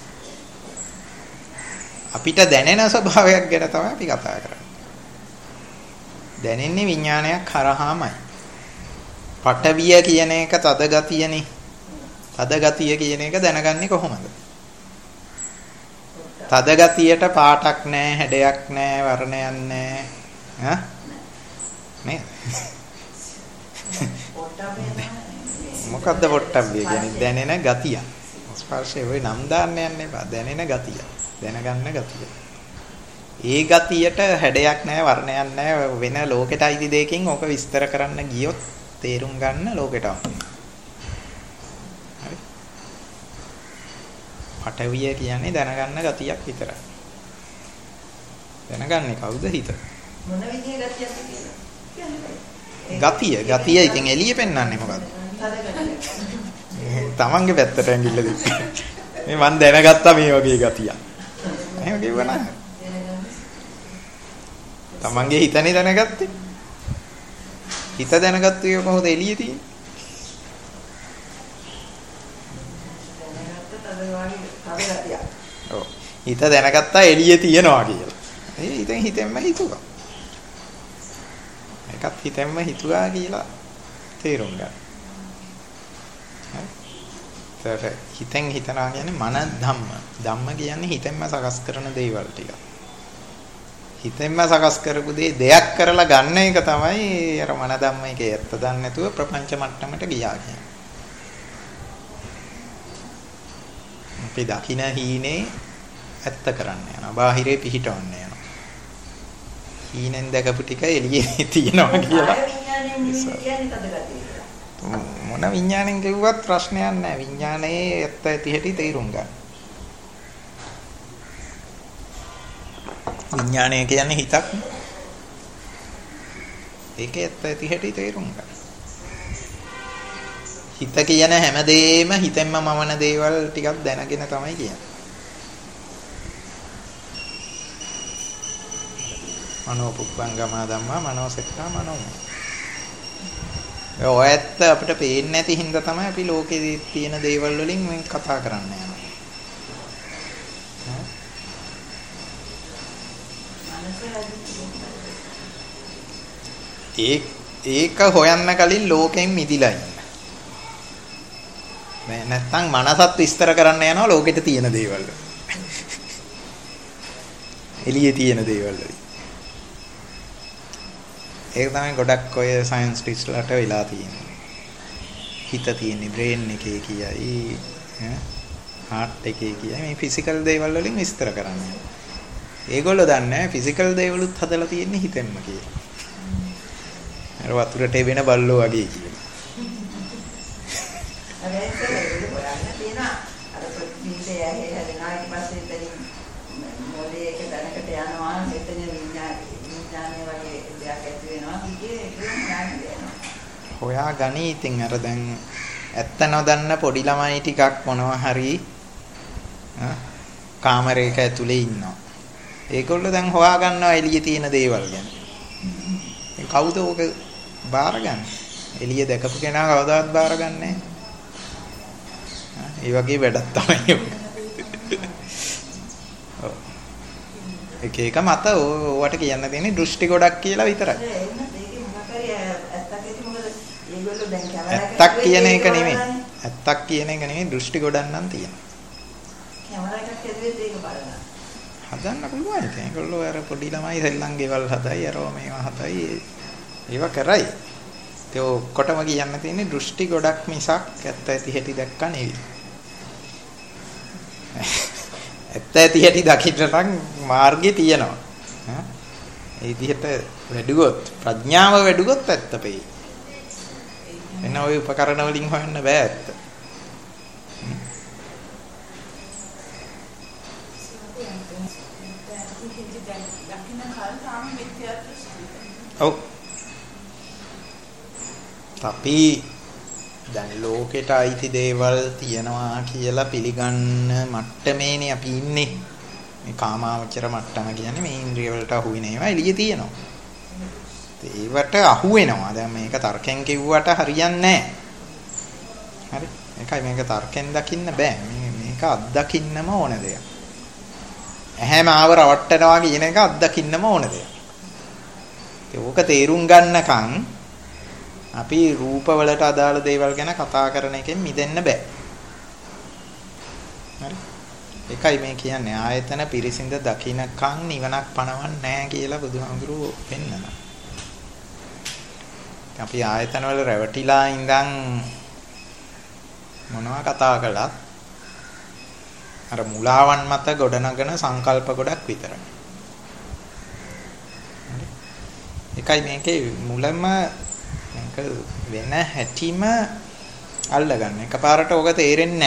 අපිට දැනෙන ස්වභාවයක් ගැන තමයි අපි කතා කරන්නේ. දැනෙන්නේ විඥානයක් හරහාමයි. පටවිය කියන එක තද ගතියනේ. තද ගතිය කියන එක දැනගන්නේ කොහොමද? තද ගතියට පාටක් නැහැ, හැඩයක් නැහැ, වර්ණයක් නැහැ. ඈ? නේ? මොකද්ද පොට්ටබ්බිය කියන්නේ? දැනෙන ගතිය. ස්පර්ශයේ ওই නම් දාන්න යන්න එපා. දැනෙන ගතිය. දැනගන්න ගතිය. ඒ ගතියට හැඩයක් නැහැ, වර්ණයක් නැහැ. වෙන ලෝකෙට අයිති දෙයකින් ඕක විස්තර කරන්න ගියොත් තේරුම් ගන්න ලෝකෙට අහුවෙනවා. හරි? පටවිය කියන්නේ දැනගන්න ගතියක් විතරයි. දැනගන්නේ කවුද? හිත. මොන විදිහේ ගතියක්ද කියලා? ගතිය, ගතිය ඉතින් එළිය පෙන්වන්නේ මොකද්ද? තමන්ගේ පැත්තට ඇඟිල්ල දෙන්න. මේ මං දැනගත්තා මේ වගේ ගතියක්. එහෙම කිව්වා නෑ. තමන්ගේ හිතනේ දැනගත්තේ. හිත දැනගත්තු එක කොහොමද එළියේ තියෙන්නේ? ඔව්. හිත දැනගත්තා එළියේ තියනවා කියලා. ඒ හිතෙන් හිතෙන්ම හිතුවා. ඒකත් හිතෙන්ම හිතුවා කියලා තේරුම් ගන්න. හරි. හිතෙන් හිතනවා කියන්නේ මන ධම්ම. ධම්ම කියන්නේ හිතෙන්ම සකස් කරන දේවල් ටික. හිතෙන්ම සකස් කරපු දේ දෙයක් කරලා ගන්න එක තමයි අර මන ධම්ම එකේ ඇත්ත දන්නේ නැතුව ප්‍රපංච මට්ටමට ගියා කියන්නේ. අපි දකින හීනේ ඇත්ත කරන්න යනවා. බාහිරේ පිහිටවන්න යනවා. හීනෙන් දැකපු ටික එළියේ තියනවා කියලා. මොන විඥාණයෙන් කිව්වත් ප්‍රශ්නයක් නැහැ. විඥානයේ ඇත්ත ඇති හැටි තේරුම් ගන්න. විඥානය කියන්නේ හිතක්. ඒකේ ඇත්ත ඇති හැටි තේරුම් ගන්න. හිත කියන හැමදේම හිතෙන්ම මවන දේවල් ටිකක් දැනගෙන තමයි කියන්නේ. මනෝ පුප්පංගමා ධම්මා මනෝසෙට්ඨා මනෝමය. ඔය ඇත්ත අපිට පේන්නේ නැති හින්දා තමයි අපි ලෝකේ තියෙන දේවල් වලින් මේ කතා කරන්න යනවා. ඒ ඒක හොයන්න කලින් ලෝකෙන් මිදිලා ඉන්න. මේ නැත්තම් මනසත් විස්තර කරන්න යනවා ලෝකෙට තියෙන දේවල්. එළියේ තියෙන දේවල් වලින්. ඒක තමයි ගොඩක් ඔය සයන්ටිස්ට්ලාට වෙලා තියෙන්නේ. හිත තියෙන්නේ බ්‍රේන් එකේ කියයි, ඈ හાર્ට් එකේ කියයි මේ ෆිසිකල් දේවල් වලින් විස්තර කරන්නේ. ඒගොල්ලෝ දන්නේ නැහැ ෆිසිකල් දේවලුත් හදලා තියෙන්නේ හිතෙන්ම කියලා. අර වතුරට වෙන බල්ලෝ වගේ කියලා. අර ඒක හොයන්න තියෙනවා. අර ප්‍රතිපීඩය හැදෙනවා ඊට පස්සේ එතනින් මොලේ එක දැනකට යනවා එතන විඥානය වගේ දෙයක් ඇති වෙනවා. හොයා ගනි ඉතින් අර දැන් ඇත්ත නොදන්න පොඩි ළමයි ටිකක් මොනවා හරි කාමරයක ඇතුලේ ඉන්නවා. ඒගොල්ලෝ දැන් හොයා ගන්නවා එළියේ තියෙන දේවල් ගැන. කවුද ඕක බාරගන්නේ? එළිය දැකපු කෙනා කවදාවත් බාරගන්නේ නැහැ. ඒ වගේ වැඩක් තමයි ඔය. ඔව්. එක එක මත ඕවට කියන්න තියෙන්නේ දෘෂ්ටි ගොඩක් කියලා විතරයි. ඇත්තක් කියන එක නෙමෙයි. ඇත්තක් කියන එක නෙමෙයි දෘෂ්ටි ගොඩක් නම් තියෙනවා. කැමරා එකක් ඇතුලේ ඒක බලන්න. හදන්න පුළුවන් ඉතින්. ඒගොල්ලෝ අර පොඩි ළමයි සෙල්ලම් ගෙවල් හදයි අරව මේවා හදයි ඒවා කරයි. ඒ ඔක්කොටම කියන්න තියෙන්නේ දෘෂ්ටි ගොඩක් මිසක් ඇත්ත ඇති හැටි දැක්කා නෙවෙයි. ඇත්ත ඇති හැටි දකින්න නම් මාර්ගය තියෙනවා. ඈ ඒ විදිහට වැඩුවොත් ප්‍රඥාව වැඩුවොත් ඇත්ත පෙයි. එන ඔය උපකරණ වලින් හොයන්න බෑ ඇත්ත. ඔව්. අපි දැන් ලෝකෙට අයිති දේවල් තියනවා කියලා පිළිගන්න මට්ටමේනේ අපි ඉන්නේ. මේ කාමාවචර මට්ටම කියන්නේ මේ ඉන්ද්‍රිය වලට අහු වෙන ඒවා එළියේ තියෙනවා. ඒවට අහු වෙනවා. දැන් මේක තර්කෙන් කිව්වට හරියන්නේ නැහැ. හරි. ඒකයි මේක තර්කෙන් දකින්න බෑ. මේක අත්දකින්නම ඕන දෙයක්. ඇහැම ආව රවට්ටනවා කියන එක අත්දකින්නම ඕන දෙයක්. ඒක තේරුම් ගන්නකම් අපි රූප වලට අදාළ දේවල් ගැන කතා කරන එකෙන් මිදෙන්න බෑ. හරි. ඒකයි මේ කියන්නේ ආයතන පිරිසිඳ දකින්නකම් නිවනක් පණවන්නේ නැහැ කියලා බුදුහාමුදුරුවෝ පෙන්නනවා. අපි ආයතන වල රැවටිලා ඉඳන් මොනවා කතා කළත් අර මුලාවන් මත ගොඩනගන සංකල්ප ගොඩක් විතරයි. ඒකයි මේකේ මුලම මේක වෙන හැටිම අල්ලගන්න. එකපාරට ඕක තේරෙන්නේ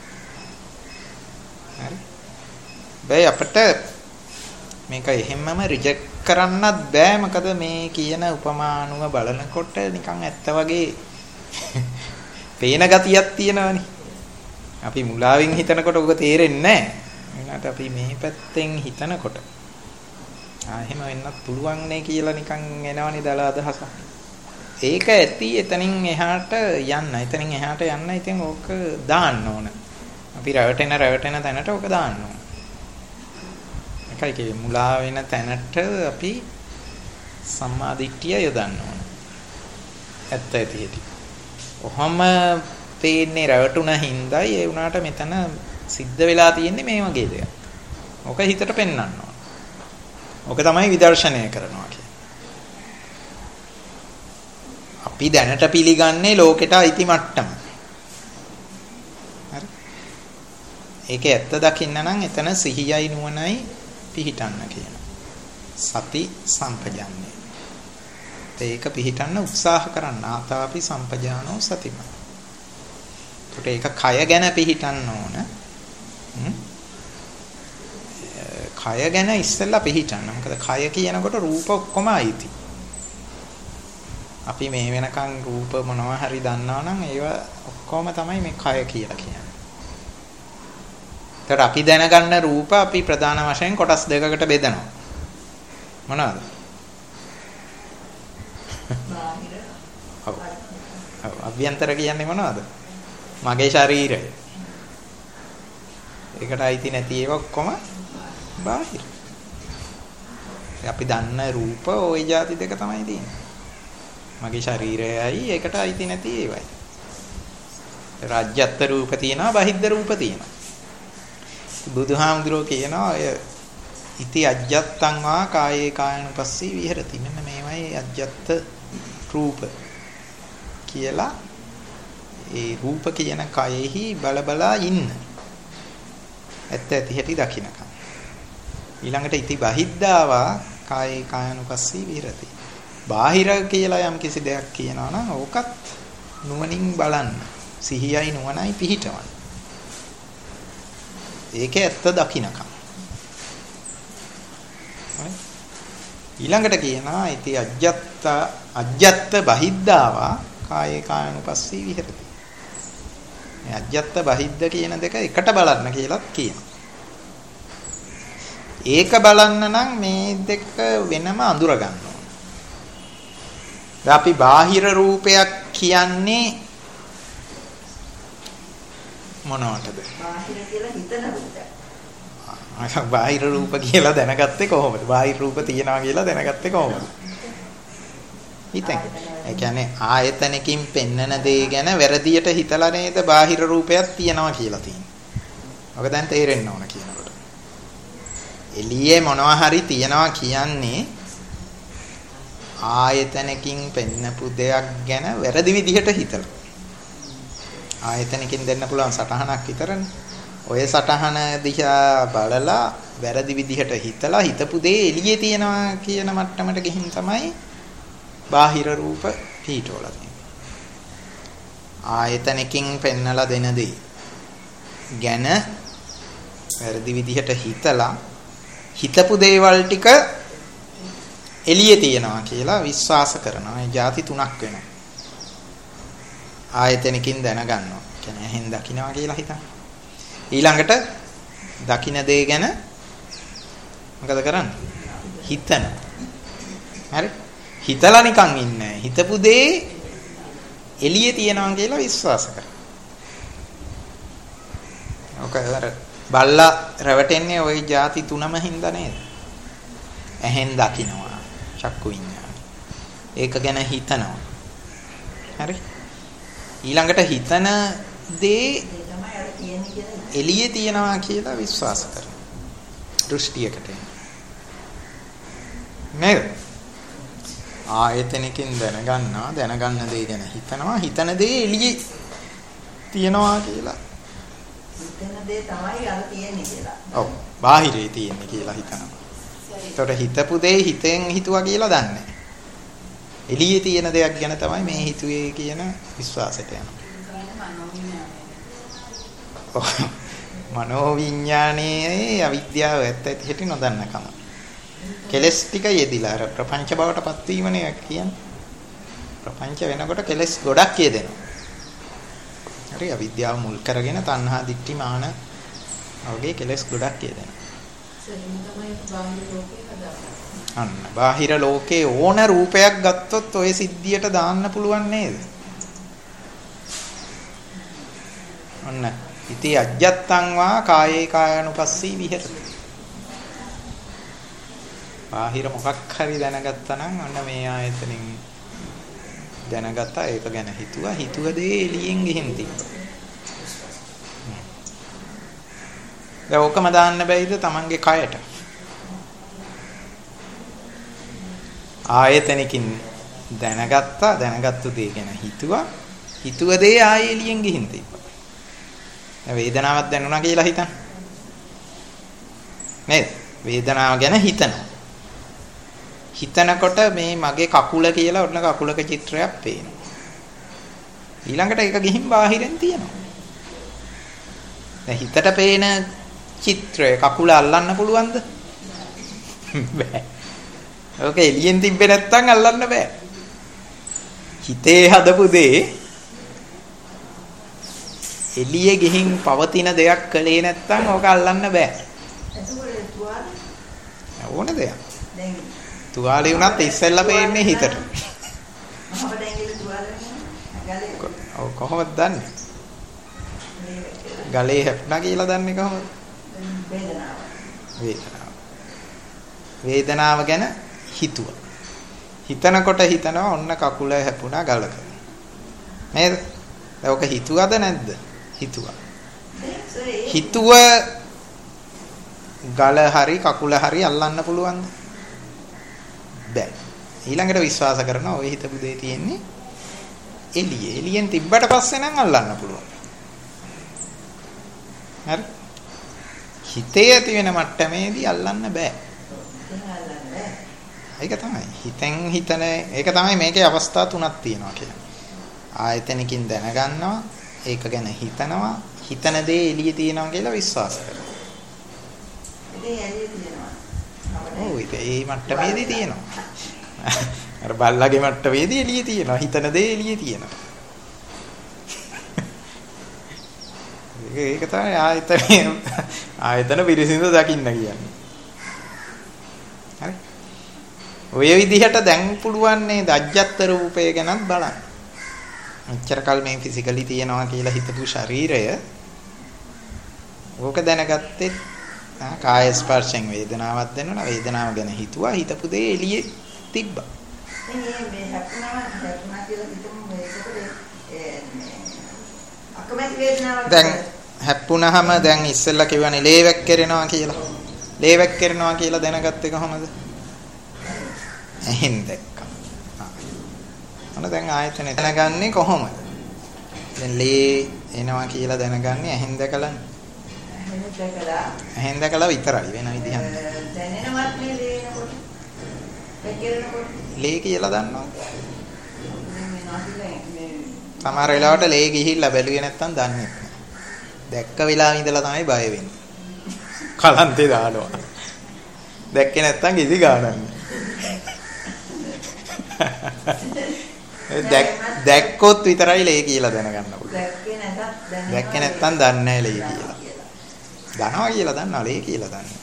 නැහැ. හරි. බෑ අපිට මේක එහෙමම රිජෙක්ට් කරන්නත් බෑ. මොකද මේ කියන උපමානුව බලනකොට නිකන් ඇත්ත වගේ පේන ගතියක් තියෙනවනේ. අපි මුලාවෙන් හිතනකොට ඔක තේරෙන්නේ නැහැ. එනකට අපි මේ පැත්තෙන් හිතනකොට ආ එහෙම වෙන්නත් පුළුවන් නේ කියලා නිකන් එනවනේ දල අදහසක්. ඒක ඇති එතනින් එහාට යන්න. එතනින් එහාට යන්න ඉතින් ඕක දාන්න ඕන. අපි රැවටෙන රැවටෙන තැනට ඕක දාන්න ඕන. ඒකයි කියේ මුලා වෙන තැනට අපි සම්මා දිට්ඨිය යොදන්න ඕන. ඇත්ත ඇති ඇති. ඔහම පේන්නේ රැවටුණ හින්දායි ඒ උනාට මෙතන සිද්ධ වෙලා තියෙන්නේ මේ වගේ දෙයක්. ඕක හිතට පෙන්වන්න ඕන. ඕක තමයි විදර්ශනය කරනවා කියන්නේ. අපි දැනට පිළිගන්නේ ලෝකෙට අයිති මට්ටම. හරි. ඒකේ ඇත්ත දකින්න නම් එතන සිහියයි නුවණයි පිහිටන්න කියනවා. සති සම්පජාන්නේ. ඒක පිහිටන්න උත්සාහ කරන්න. ආතාපි සම්පජානෝ සතිමා. ඒක කය ගැන පිහිටන්න ඕන. කය ගැන ඉස්සෙල්ලා පිහිටන්න. මොකද කය කියනකොට රූප ඔක්කොම අයිති. අපි මේ වෙනකන් රූප මොනවා හරි දන්නවා නම් ඒවා ඔක්කොම තමයි මේ කය කියලා කියන්නේ. ඒතර අපි දැනගන්න රූප අපි ප්‍රධාන වශයෙන් කොටස් දෙකකට බෙදනවා. මොනවාද? බාහිර. ඔව්. ඔව් අභ්‍යන්තර කියන්නේ මොනවද? මගේ ශරීරය. ඒකට අයිති නැති ඒවා ඔක්කොම බාහිර. අපි දන්න රූප ওই જાති දෙක තමයි තියෙන්නේ. මගේ ශරීරයයි ඒකට අයිති නැති ඒවයි. රාජ්‍යත්ත රූප තියෙනවා බහිද්ද රූප තියෙනවා. බුදුහාමුදුරුවෝ කියනවා ඔය ඉති අජ්ජත්තං වා කායේ කායනුපස්සී විහෙරති. මෙන්න මේවයි අජ්ජත්ත රූප කියලා. ඒ රූප කියන කයෙහි බලබලා ඉන්න. ඇත්ත ඇති හැටි දකින්නකම්. ඊළඟට ඉති බහිද්දාවා කායේ කායනුපස්සී විහෙරති. බාහිර කියලා යම් කිසි දෙයක් කියනවා නම් ඕකත් නුවණින් බලන්න. සිහියයි නුවණයි පිහිටවන්න. ඒකේ ඇත්ත දකින්නකම්. ඊළඟට කියනවා ඉති අජ්ජත්ත අජ්ජත්ත බහිද්දාවා කායේ කායනුපස්සී විහෙරති. මේ අජ්ජත්ත බහිද්ද කියන දෙක එකට බලන්න කියලාත් කියනවා. ඒක බලන්න නම් මේ දෙක වෙනම අඳුර ගන්න ඕන. අපි බාහිර රූපයක් කියන්නේ මොනවටද? බාහිර කියලා හිතන රූපයක්. බාහිර රූප කියලා දැනගත්තේ කොහොමද? බාහිර රූප තියනවා කියලා දැනගත්තේ කොහොමද? හිතෙන්. ඒ කියන්නේ ආයතනකින් පෙන්නන දේ ගැන වැරදියට හිතලා නේද බාහිර රූපයක් තියනවා කියලා තියෙන්නේ. ඔක දැන් තේරෙන්න ඕන කියනකොට. එළියේ මොනවා හරි තියනවා කියන්නේ ආයතනකින් පෙන්නපු දෙයක් ගැන වැරදි විදිහට හිතලා. ආයතනකින් දෙන්න පුළුවන් සටහනක් විතරනේ. ඔය සටහන දිහා බලලා වැරදි විදිහට හිතලා හිතපු දේ එළියේ තියනවා කියන මට්ටමට ගිහින් තමයි බාහිර රූප පිටවලා තියෙන්නේ. ආයතනකින් පෙන්නලා දෙන දේ ගැන වැරදි විදිහට හිතලා හිතපු දේවල් ටික එළියේ තියනවා කියලා විශ්වාස කරනවා. ඒ ಜಾති තුනක් වෙනවා. ආයතනකින් දැනගන්නවා. කියන්නේ ඇහෙන් දකින්නවා කියලා හිතන්න. ඊළඟට දකින්න දේ ගැන මොකද කරන්නේ? හිතන. හරි? හිතලා නිකන් ඉන්නේ. හිතපු දේ එළියේ තියනවා කියලා විශ්වාස කරනවා. ඔක අර බල්ලා රැවටෙන්නේ ওই ಜಾති තුනම හින්දා නේද? ඇහෙන් දකින්නවා. චක්කු විඤ්ඤාණය. ඒක ගැන හිතනවා. හරි? ඊළඟට හිතන දේ එළියේ තියනවා කියලා විශ්වාස කරනවා. දෘෂ්ටියකට නේද? ආයතනකින් දැනගන්නවා, දැනගන්න දේ ගැන හිතනවා, හිතන දේ එළියේ තියනවා කියලා. හිතන දේ තමයි අර තියෙන්නේ කියලා. ඔව්, බාහිරේ තියෙන්නේ කියලා හිතනවා. ඒතකොට හිතපු දේ හිතෙන් හිතුවා කියලා දන්නේ. එළියේ තියෙන දෙයක් ගැන තමයි මේ හිතුවේ කියන විශ්වාසයට යනවා. මනෝවිඤ්ඤාණයේ අවිද්‍යාව ඇත්ත ඇති හැටි නොදන්නකම. කෙලස් ටික යෙදිලා අර ප්‍රපංච බවටපත් වීමනේ කියන්නේ. ප්‍රපංච වෙනකොට කෙලස් ගොඩක් යෙදෙනවා. හරි අවිද්‍යාව මුල් කරගෙන තණ්හා දිට්ඨි මාන වගේ කෙලස් ගොඩක් යෙදෙනවා. අන්න බාහිර ලෝකේ ඕන රූපයක් ගත්තොත් ඔය සිද්ධියට දාන්න පුළුවන් නේද? ඔන්න ඉති අජ්ජත්තං වා කායේ කායනුපස්සී විහෙරති. බාහිර මොකක් හරි දැනගත්තා නම් ඔන්න මේ ආයතනෙන් දැනගත්තා ඒක ගැන හිතුවා හිතුව දේ එළියෙන් ගිහින් තිබ්බා. දැන් ඔකම දාන්න බැයිද Tamange කයට? ආයතනකින් දැනගත්තා දැනගත්තු දේ ගැන හිතුවා හිතුව දේ ආයෙ එළියෙන් ගිහින් තිබ්බා. දැන් වේදනාවක් දැනුණා කියලා හිතන්න. නේද? වේදනාව ගැන හිතනවා. හිතනකොට මේ මගේ කකුල කියලා ඔන්න කකුලක චිත්‍රයක් පේනවා. ඊළඟට ඒක ගිහින් බාහිරෙන් තියෙනවා. දැන් හිතට පේන චිත්‍රය කකුල අල්ලන්න පුළුවන්ද? බෑ. ඕක එළියෙන් තිබ්බේ නැත්තම් අල්ලන්න බෑ. හිතේ හදපු දේ එළියේ ගිහින් පවතින දෙයක් කලේ නැත්තම් ඕක අල්ලන්න බෑ. එතකොට තුවාල ඕන දෙයක්. දැන් තුවාලේ උනත් ඉස්සෙල්ලා පේන්නේ හිතට. අපිට ඇඟිලි තුවාල වෙනවා. ඔව් කොහොමද දන්නේ? ගලේ හැප්පුණා කියලා දන්නේ කොහොමද? වේදනාව. වේදනාව. වේදනාව ගැන හිතුවා. හිතනකොට හිතනවා ඔන්න කකුල හැපුණා ගලක. නේද? දැන් ඔක හිතුවද නැද්ද? හිතුවා. හිතුව ගල හරි කකුල හරි අල්ලන්න පුළුවන්ද? බැහැ. ඊළඟට විශ්වාස කරනවා ඔය හිතපු දේ තියෙන්නේ එළියේ. එළියෙන් තිබ්බට පස්සේ නම් අල්ලන්න පුළුවන්. හරි? හිතේ ඇති වෙන මට්ටමේදී අල්ලන්න බෑ. ඒක තමයි. හිතෙන් හිතන ඒක තමයි මේකේ අවස්ථා තුනක් තියෙනවා කියන්නේ. ආයතනකින් දැනගන්නවා, ඒක ගැන හිතනවා, හිතන දේ එළියේ තියෙනවා කියලා විශ්වාස කරනවා. ඉතින් එළියේ තියෙනවා. ඔව් ඒක ඒ මට්ටමේදී තියෙනවා. අර බල්ලාගේ මට්ටමේදී එළියේ තියෙනවා. හිතන දේ එළියේ තියෙනවා. ඒක තමයි ආයතන ආයතන පිරිසිදු දකින්න කියන්නේ. හරි. ඔය විදිහට දැන් පුළුවන් නේ දජ්ජත් රූපය ගැනත් බලන්න. මෙච්චර කල් මේ ෆිසිකලි තියනවා කියලා හිතපු ශරීරය ඕක දැනගත්තේ කාය ස්පර්ශයෙන් වේදනාවක් දැනුණා වේදනාව ගැන හිතුවා හිතපු දේ එළියේ තිබ්බා. මේ මේ හැප්පුණා හැප්පුණා කියලා හිතමු මේකට ඒ අකමැති වේදනාවක් දැන් හැප්පුණාම දැන් ඉස්සෙල්ලා කියවනේ ලේ වැක්කිරෙනවා කියලා. ලේ වැක්කිරෙනවා කියලා දැනගත්තේ කොහොමද? එහෙන් දැක්කා. අන්න දැන් ආයතනේ දැනගන්නේ කොහොමද? දැන් ලේ එනවා කියලා දැනගන්නේ එහෙන් දැකලානේ. එහෙන් දැකලා එහෙන් දැකලා විතරයි වෙන විදිහක් නෑ. දැනෙනවත් නේ ලේ එනකොට. වැක්කිරෙනකොට ලේ කියලා දන්නවා. මේ නාසිකේ මේ සමහර වෙලාවට ලේ ගිහිල්ලා බැලුවේ නැත්තම් දන්නේ නැහැ. දැක්ක වෙලාවෙ ඉඳලා තමයි බය වෙන්නේ. කලන්තේ දානවා. දැක්කේ නැත්තම් කිසි ගාණක් නැහැ. දැක්කොත් විතරයි ලේ කියලා දැනගන්න පුළුවන්. දැක්කේ නැතත් දැනෙනවා. දැක්කේ නැත්තම් දන්නේ නැහැ ලේ කියලා. දනවා කියලා දන්නවා ලේ කියලා දන්නවා.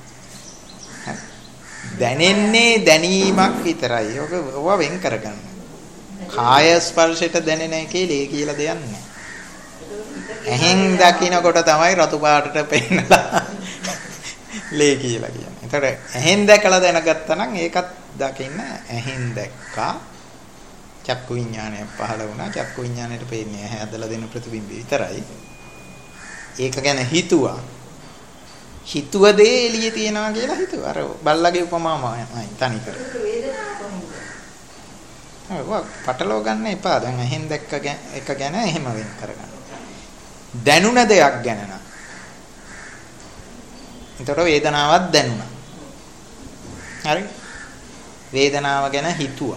දැනෙන්නේ දැනීමක් විතරයි. ඔක ඔවා වෙන් කරගන්න. කාය ස්පර්ශයට දැනෙන එකේ ලේ කියලා දෙයක් නැහැ. ඇහෙන් දකින්නකොට තමයි රතු පාටට පෙන්නලා ලේ කියලා කියන්නේ. ඒතර ඇහෙන් දැකලා දැනගත්තා නම් ඒකත් දකින්න ඇහෙන් දැක්කා. චක්කු විඥානය පහළ වුණා. චක්කු විඥාණයට පේන්නේ ඇහැ ඇදලා දෙන ප්‍රතිබිම්බය විතරයි. ඒක ගැන හිතුවා. හිතුව දේ එළියේ තියනවා කියලා හිතුවා. අර බල්ලගේ උපමාවමයි තනි කර. ඔව් පටලව ගන්න එපා. දැන් ඇහෙන් දැක්ක එක ගැන එහෙම වෙන් කරගන්න. දැනුණ දෙයක් ගැන නම්. එතකොට වේදනාවක් දැනුණා. හරි? වේදනාව ගැන හිතුවා.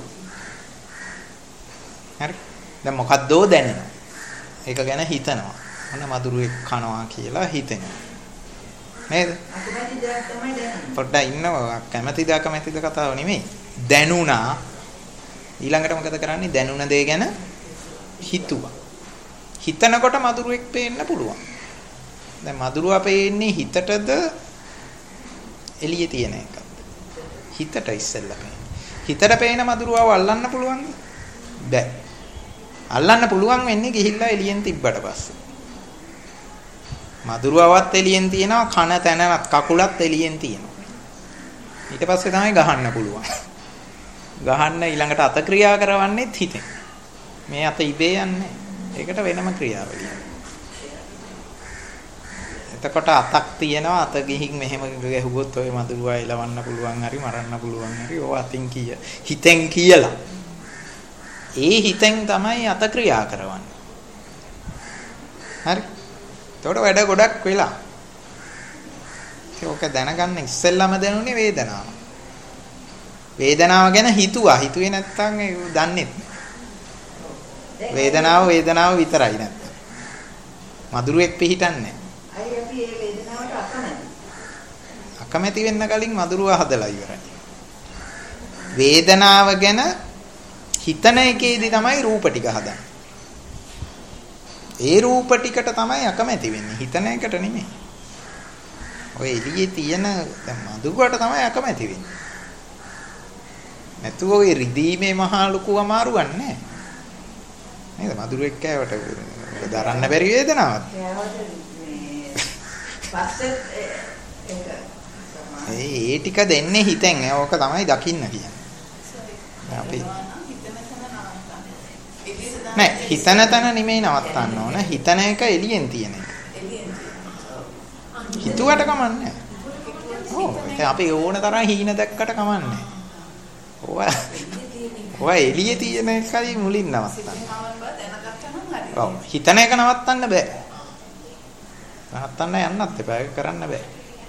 හරි? දැන් මොකද්දෝ දැනෙනවා. ඒක ගැන හිතනවා. මොන මధుරයක් කනවා කියලා හිතෙනවා. නේද? අකමැති දෙයක් තමයි දැනෙන්නේ. පොඩ්ඩක් ඉන්නවා. කැමැතිද අකමැතිද කතාව නෙමෙයි. දැනුණා. ඊළඟට මොකද කරන්නේ? දැනුණ දේ ගැන හිතුවා. හිතනකොට මధుරයක් පේන්න පුළුවන්. දැන් මధుරව පේන්නේ හිතටද එළියේ තියෙන එකක්ද? හිතට ඉස්සෙල්ලා පේන්නේ. හිතට පේන මధుරව අල්ලන්න පුළුවන්ද? බැ. අල්ලන්න පුළුවන් වෙන්නේ ගිහිල්ලා එළියෙන් තිබ්බට පස්සේ. මధుරවවත් එළියෙන් තියෙනවා, කන තැනවත් කකුලත් එළියෙන් තියෙනවා. ඊට පස්සේ තමයි ගහන්න පුළුවන්. ගහන්න ඊළඟට අත ක්‍රියා කරවන්නේත් හිතෙන්. මේ අත ඉබේ යන්නේ. ඒකට වෙනම ක්‍රියාවලියක්. එතකොට අතක් තියෙනවා, අත ගිහින් මෙහෙම ගැහුවොත් ඔය මధుරව එලවන්න පුළුවන් හරි මරන්න පුළුවන් හරි ඕවා අතින් කිය. හිතෙන් කියලා. ඒ හිතෙන් තමයි අත ක්‍රියා කරවන්නේ. හරි? එතකොට වැඩ ගොඩක් වෙලා. ඒක දැනගන්න ඉස්සෙල්ලාම දැනුනේ වේදනාව. වේදනාව ගැන හිතුවා. හිතුවේ නැත්තම් ඒ දන්නේ නැහැ. වේදනාව වේදනාව විතරයි නැත්තම්. මధుරෙක් පිහිටන්නේ. අයි අපි මේ වේදනාවට අකමැති. අකමැති වෙන්න කලින් මధుරව හදලා ඉවරයි. වේදනාව ගැන හිතන එකේදී තමයි රූප ටික හදන්නේ. ඒ රූප ටිකට තමයි අකමැති වෙන්නේ. හිතන එකට නෙමෙයි. ඔය එළියේ තියෙන දැන් මధుරවට තමයි අකමැති වෙන්නේ. නැතුව ඔය රිදීමේ මහා ලොකු අමාරුවක් නැහැ. නේද? මధుරෙක් කෑවට දරන්න බැරි වේදනාවක්. ඒ ඒ ටික දෙන්නේ හිතෙන්. ඕක තමයි දකින්න කියන්නේ. අපි නෑ හිතන තැන නෙමෙයි නවත්තන්න ඕන. හිතන එක එළියෙන් තියෙන එක. හිතුවට කමන්නේ. ඔව් ඉතින් අපි ඕන තරම් හීන දැක්කට කමන්නේ. ඔය ඔය එළියේ තියෙන එකයි මුලින් නවත්තන්න. ඔව් හිතන එක නවත්තන්න බෑ. නවත්තන්න යන්නත් එපා. ඒක කරන්න බෑ.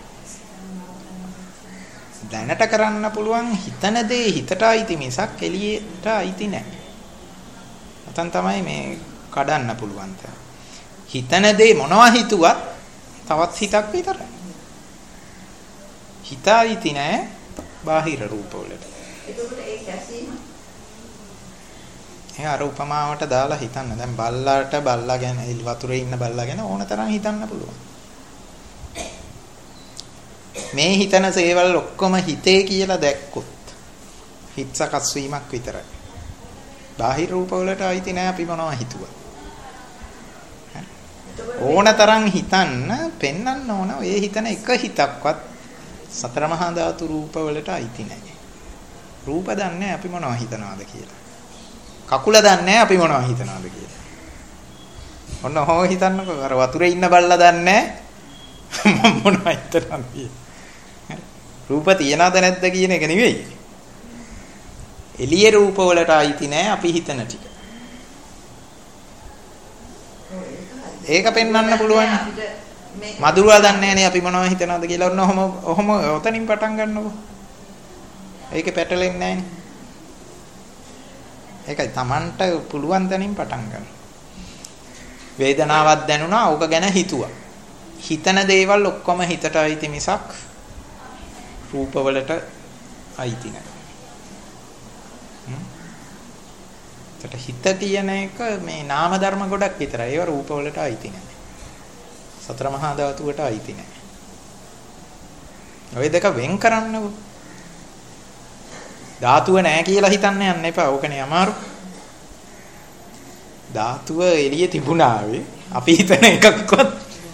දැනට කරන්න පුළුවන් හිතන දේ හිතට අයිති මිසක් එළියට අයිති නෑ. නැතන් තමයි මේ කඩන්න පුළුවන් තැන. හිතන දේ මොනවා හිතුවත් තවත් හිතක් විතරයි. හිත අයිති නෑ බාහිර රූපවලට. එතකොට ඒ කැසීම ඒ අර උපමාවට දාලා හිතන්න. දැන් බල්ලාට බල්ලා ගැන වතුරේ ඉන්න බල්ලා ගැන ඕන තරම් හිතන්න පුළුවන්. මේ හිතන සේවල් ඔක්කොම හිතේ කියලා දැක්කොත් හිත සකස් වීමක් විතරයි. බාහිර රූපවලට අයිති නෑ අපි මොනවා හිතුවා. ඕන තරම් හිතන්න පෙන්වන්න ඕන. ඔය හිතන එක හිතක්වත් සතර මහා ධාතු රූපවලට අයිති නෑ. රූප දන්නේ අපි මොනවා හිතනවාද කියලා. කකුල දන්නේ අපි මොනවා හිතනවාද කියලා. ඔන්න හොව හිතන්නකෝ. අර වතුරේ ඉන්න බල්ලා දන්නේ මම මොනවා හිතනවාද කියලා. රූප තියනවද නැද්ද කියන එක නෙවෙයි. එළියේ රූප වලට අයිති නෑ අපි හිතන ටික. ඒක පෙන්වන්න පුළුවන්. මధుරවා දන්නේ නෑනේ අපි මොනවා හිතනවද කියලා. ඔන්න ඔහොම ඔහොම ඔතනින් පටන් ගන්නකො. ඒකේ පැටලෙන්නේ නෑනේ. ඒකයි Tamanට පුළුවන් තැනින් පටන් ගන්න. වේදනාවක් දැනුණා, ඕක ගැන හිතුවා. හිතන දේවල් ඔක්කොම හිතට අයිති මිසක් රූපවලට අයිති නැහැ. ඒකට හිත කියන එක මේ නාම ධර්ම ගොඩක් විතරයි. ඒවා රූප වලට අයිති නැහැ. සතර මහා ධාතුවට අයිති නැහැ. ඔය දෙක වෙන් කරන්නකො. ධාතුව නැහැ කියලා හිතන්න යන්න එපා. ඕකනේ අමාරු. ධාතුව එළිය තිබුණාවේ අපි හිතන එකක්වත්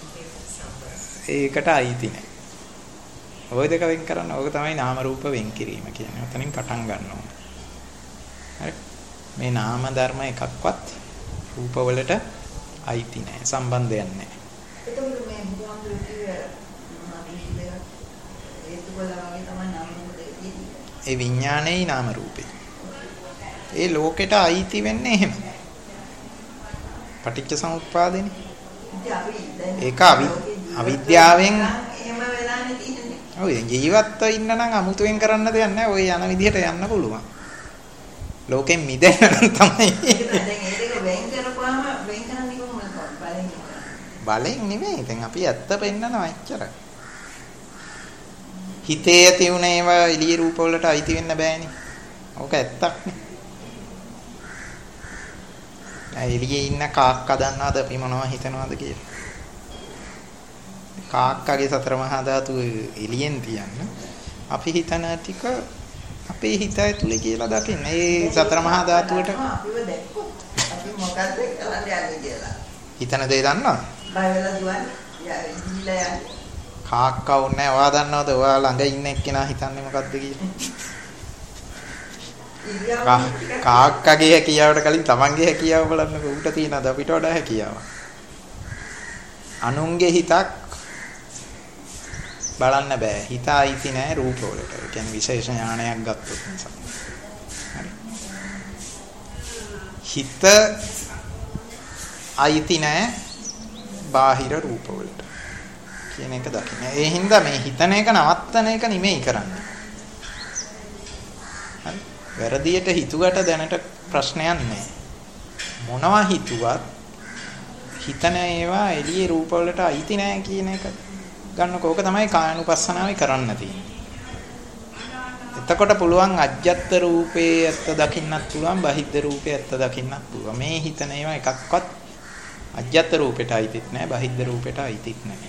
ඒකට අයිති නැහැ. ඔය දෙක වෙන් කරන්න. ඕක තමයි නාම රූප වෙන් කිරීම කියන්නේ. ඔතනින් පටන් ගන්න ඕන. හරි. මේ නාම ධර්ම එකක්වත් රූප වලට අයිති නැහැ. සම්බන්ධයක් නැහැ. එතකොට මේ බුදුහාමුදුරුවෝ කිව්වේ මහා හේතු බලවාගේ තමයි නාම රූප දෙක තියෙන්නේ. ඒ විඥානයේ නාම රූපේ. ඒ ලෝකෙට අයිති වෙන්නේ එහෙම. පටිච්ච සමුප්පාදෙනේ. ඒක අවිද්‍යාවෙන් එහෙම වෙලානේ තියෙන්නේ. ඔය ජීවත්ව ඉන්න නම් අමුතුවෙන් කරන්න දෙයක් නැහැ. ඔය යන විදිහට යන්න පුළුවන්. ලෝකෙන් මිදෙන්න නම් තමයි. ඒක දැන් ඒ දෙක වෙන් කරපුවාම වෙන් කරන්නේ කොහොමද? බලෙන්. බලෙන් නෙමෙයි. දැන් අපි ඇත්ත පෙන්නනවා එච්චරයි. හිතේ ඇති වුණ ඒවා එළිය රූප වලට අයිති වෙන්න බෑනේ. ඕක ඇත්තක් නේ. එළියේ ඉන්න කාක්කා දන්නවද අපි මොනවද හිතනවද කියලා? කාක්කගේ සතර මහා ධාතු එළියෙන් තියන්න. අපි හිතන ටික අපේ හිත ඇතුලේ කියලා දකින්න. ඒ සතර මහා ධාතුවට අපිව දැක්කොත් අපි මොකද්ද කරන්න යන්නේ කියලා. හිතන දේ දන්නවද? බය වෙලා දුවන්නේ. ඉහිලා යන්නේ. කාක්කා ඕනේ ඔයා දන්නවද? ඔයා ළඟ ඉන්න එක්කෙනා හිතන්නේ මොකද්ද කියලා? කාක්කගේ හැකියාවට කලින් තමන්ගේ හැකියාව බලන්නකො. ඌට තියෙනද අපිට වඩා හැකියාව? අනුන්ගේ හිතක් බලන්න බෑ. හිත අයිති නෑ රූප වලට. ඒ කියන්නේ විශේෂ ඥානයක් ගත්තොත් නිසා. හරි. හිත අයිති නෑ බාහිර රූප වලට. කියන එක දකින්න. ඒ හින්දා මේ හිතන එක නවත්තන එක නෙමෙයි කරන්නේ. හරි. වැරදියට හිතුවට දැනට ප්‍රශ්නයක් නෑ. මොනවා හිතුවත් හිතන ඒවා එළියේ රූප වලට අයිති නෑ කියන එක ගන්නකො. ඕක තමයි කායानुපස්සනාවේ කරන්න තියෙන්නේ. එතකොට පුළුවන් අජ්ජත් රූපේ ඇත්ත දකින්නත් පුළුවන්, බහිද්ද රූපේ ඇත්ත දකින්නත් පුළුවන්. මේ හිතන ඒවා එකක්වත් අජ්ජත් රූපෙට අයිතිත් නෑ, බහිද්ද රූපෙට අයිතිත් නෑ.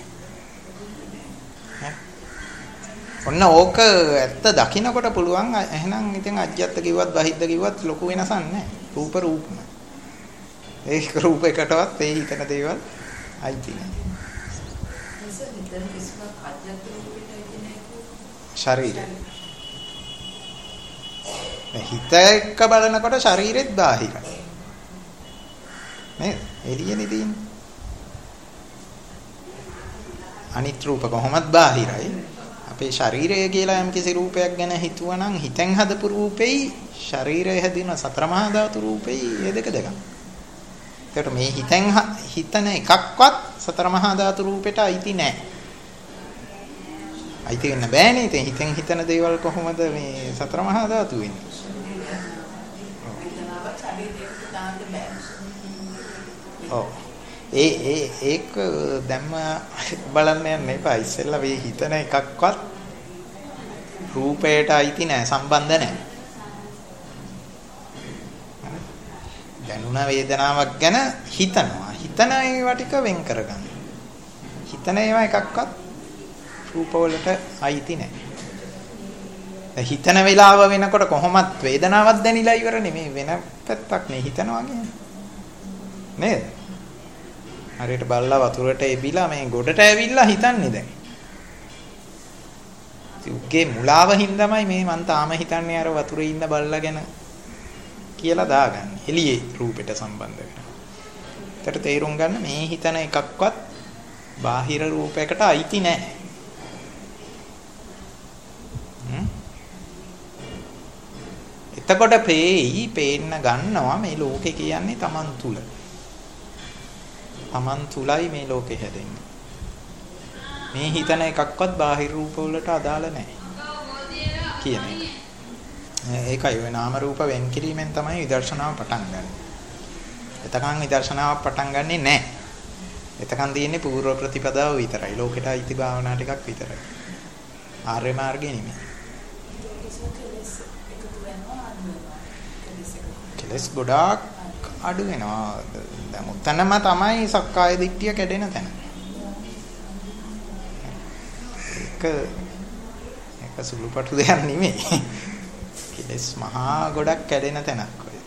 ඔන්න ඕක ඇත්ත දකින්නකොට පුළුවන් එහෙනම් ඉතින් අජ්ජත් කිව්වත් බහිද්ද කිව්වත් ලොකු වෙනසක් නෑ. රූප රූපම. ඒක රූපයකටවත් ඒ හිතන දේවල් අයිති නෑ. ශරීරය. හිත එක්ක බලනකොට ශරීරෙත් බාහිරයි. නේද? එළියනේ තියෙන්නේ. අනිත් රූප කොහොමද බාහිරයි? අපේ ශරීරය කියලා යම් කිසි රූපයක් ගැන හිතුවනම් හිතෙන් හදපු රූපෙයි ශරීරය හැදින සතර මහා ධාතු රූපෙයි මේ දෙක දෙකක්. ඒකට මේ හිතෙන් හිතන එකක්වත් සතර මහා ධාතු රූපෙට අයිති නැහැ. අයිති වෙන්න බෑනේ. ඉතින් හිතෙන් හිතන දේවල් කොහොමද මේ සතර මහා ධාතු වෙන්නේ? ඔව්. ඒ ඒ ඒක දැම්ම බලන්න යන්න එපා. ඉස්සෙල්ලා මේ හිතන එකක්වත් රූපයට අයිති නැහැ, සම්බන්ධ නැහැ. දැනුණ වේදනාවක් ගැන හිතනවා. හිතන ඒවා ටික වෙන් කරගන්න. හිතන ඒවා එකක්වත් රූප වලට අයිති නැහැ. හිතන වෙලාව වෙනකොට කොහොමත් වේදනාවක් දැනිලා ඉවර නෙමෙයි, වෙන පැත්තක් නේ හිතනවා කියන්නේ. නේද? හරියට බල්ලා වතුරට එබිලා මේ ගොඩට ඇවිල්ලා හිතන්නේ දැන්. උගේ මුලාව හින්දාමයි මේ මං තාම හිතන්නේ අර වතුරේ ඉන්න බල්ලා ගැන කියලා දාගන්නේ. එළියේ රූපෙට සම්බන්ධ වෙනවා. ඒතර තේරුම් ගන්න මේ හිතන එකක්වත් බාහිර රූපයකට අයිති නැහැ. එතකොට පේයි පේන්න ගන්නවා මේ ලෝකේ කියන්නේ Taman තුල. Taman තුලයි මේ ලෝකේ හැදෙන්නේ. මේ හිතන එකක්වත් බාහිර රූප වලට අදාළ නැහැ කියන එක. ඒකයි ඔය නාම රූප වෙන් කිරීමෙන් තමයි විදර්ශනාව පටන් ගන්න. එතකන් විදර්ශනාව පටන් ගන්නෙ නැහැ. එතකන් තියෙන්නේ පූර්ව ප්‍රතිපදාව විතරයි. ලෝකෙට අයිති භාවනා ටිකක් විතරයි. ආර්ය මාර්ගය නෙමෙයි. කෙලස් ගොඩාක් අඩු වෙනවා. දැන් උතනම තමයි සක්කාය දිට්ඨිය කැඩෙන තැන. ඒක ඒක සුළුපටු දෙයක් නෙමෙයි. කෙලස් මහා ගොඩක් කැඩෙන තැනක් ඔය.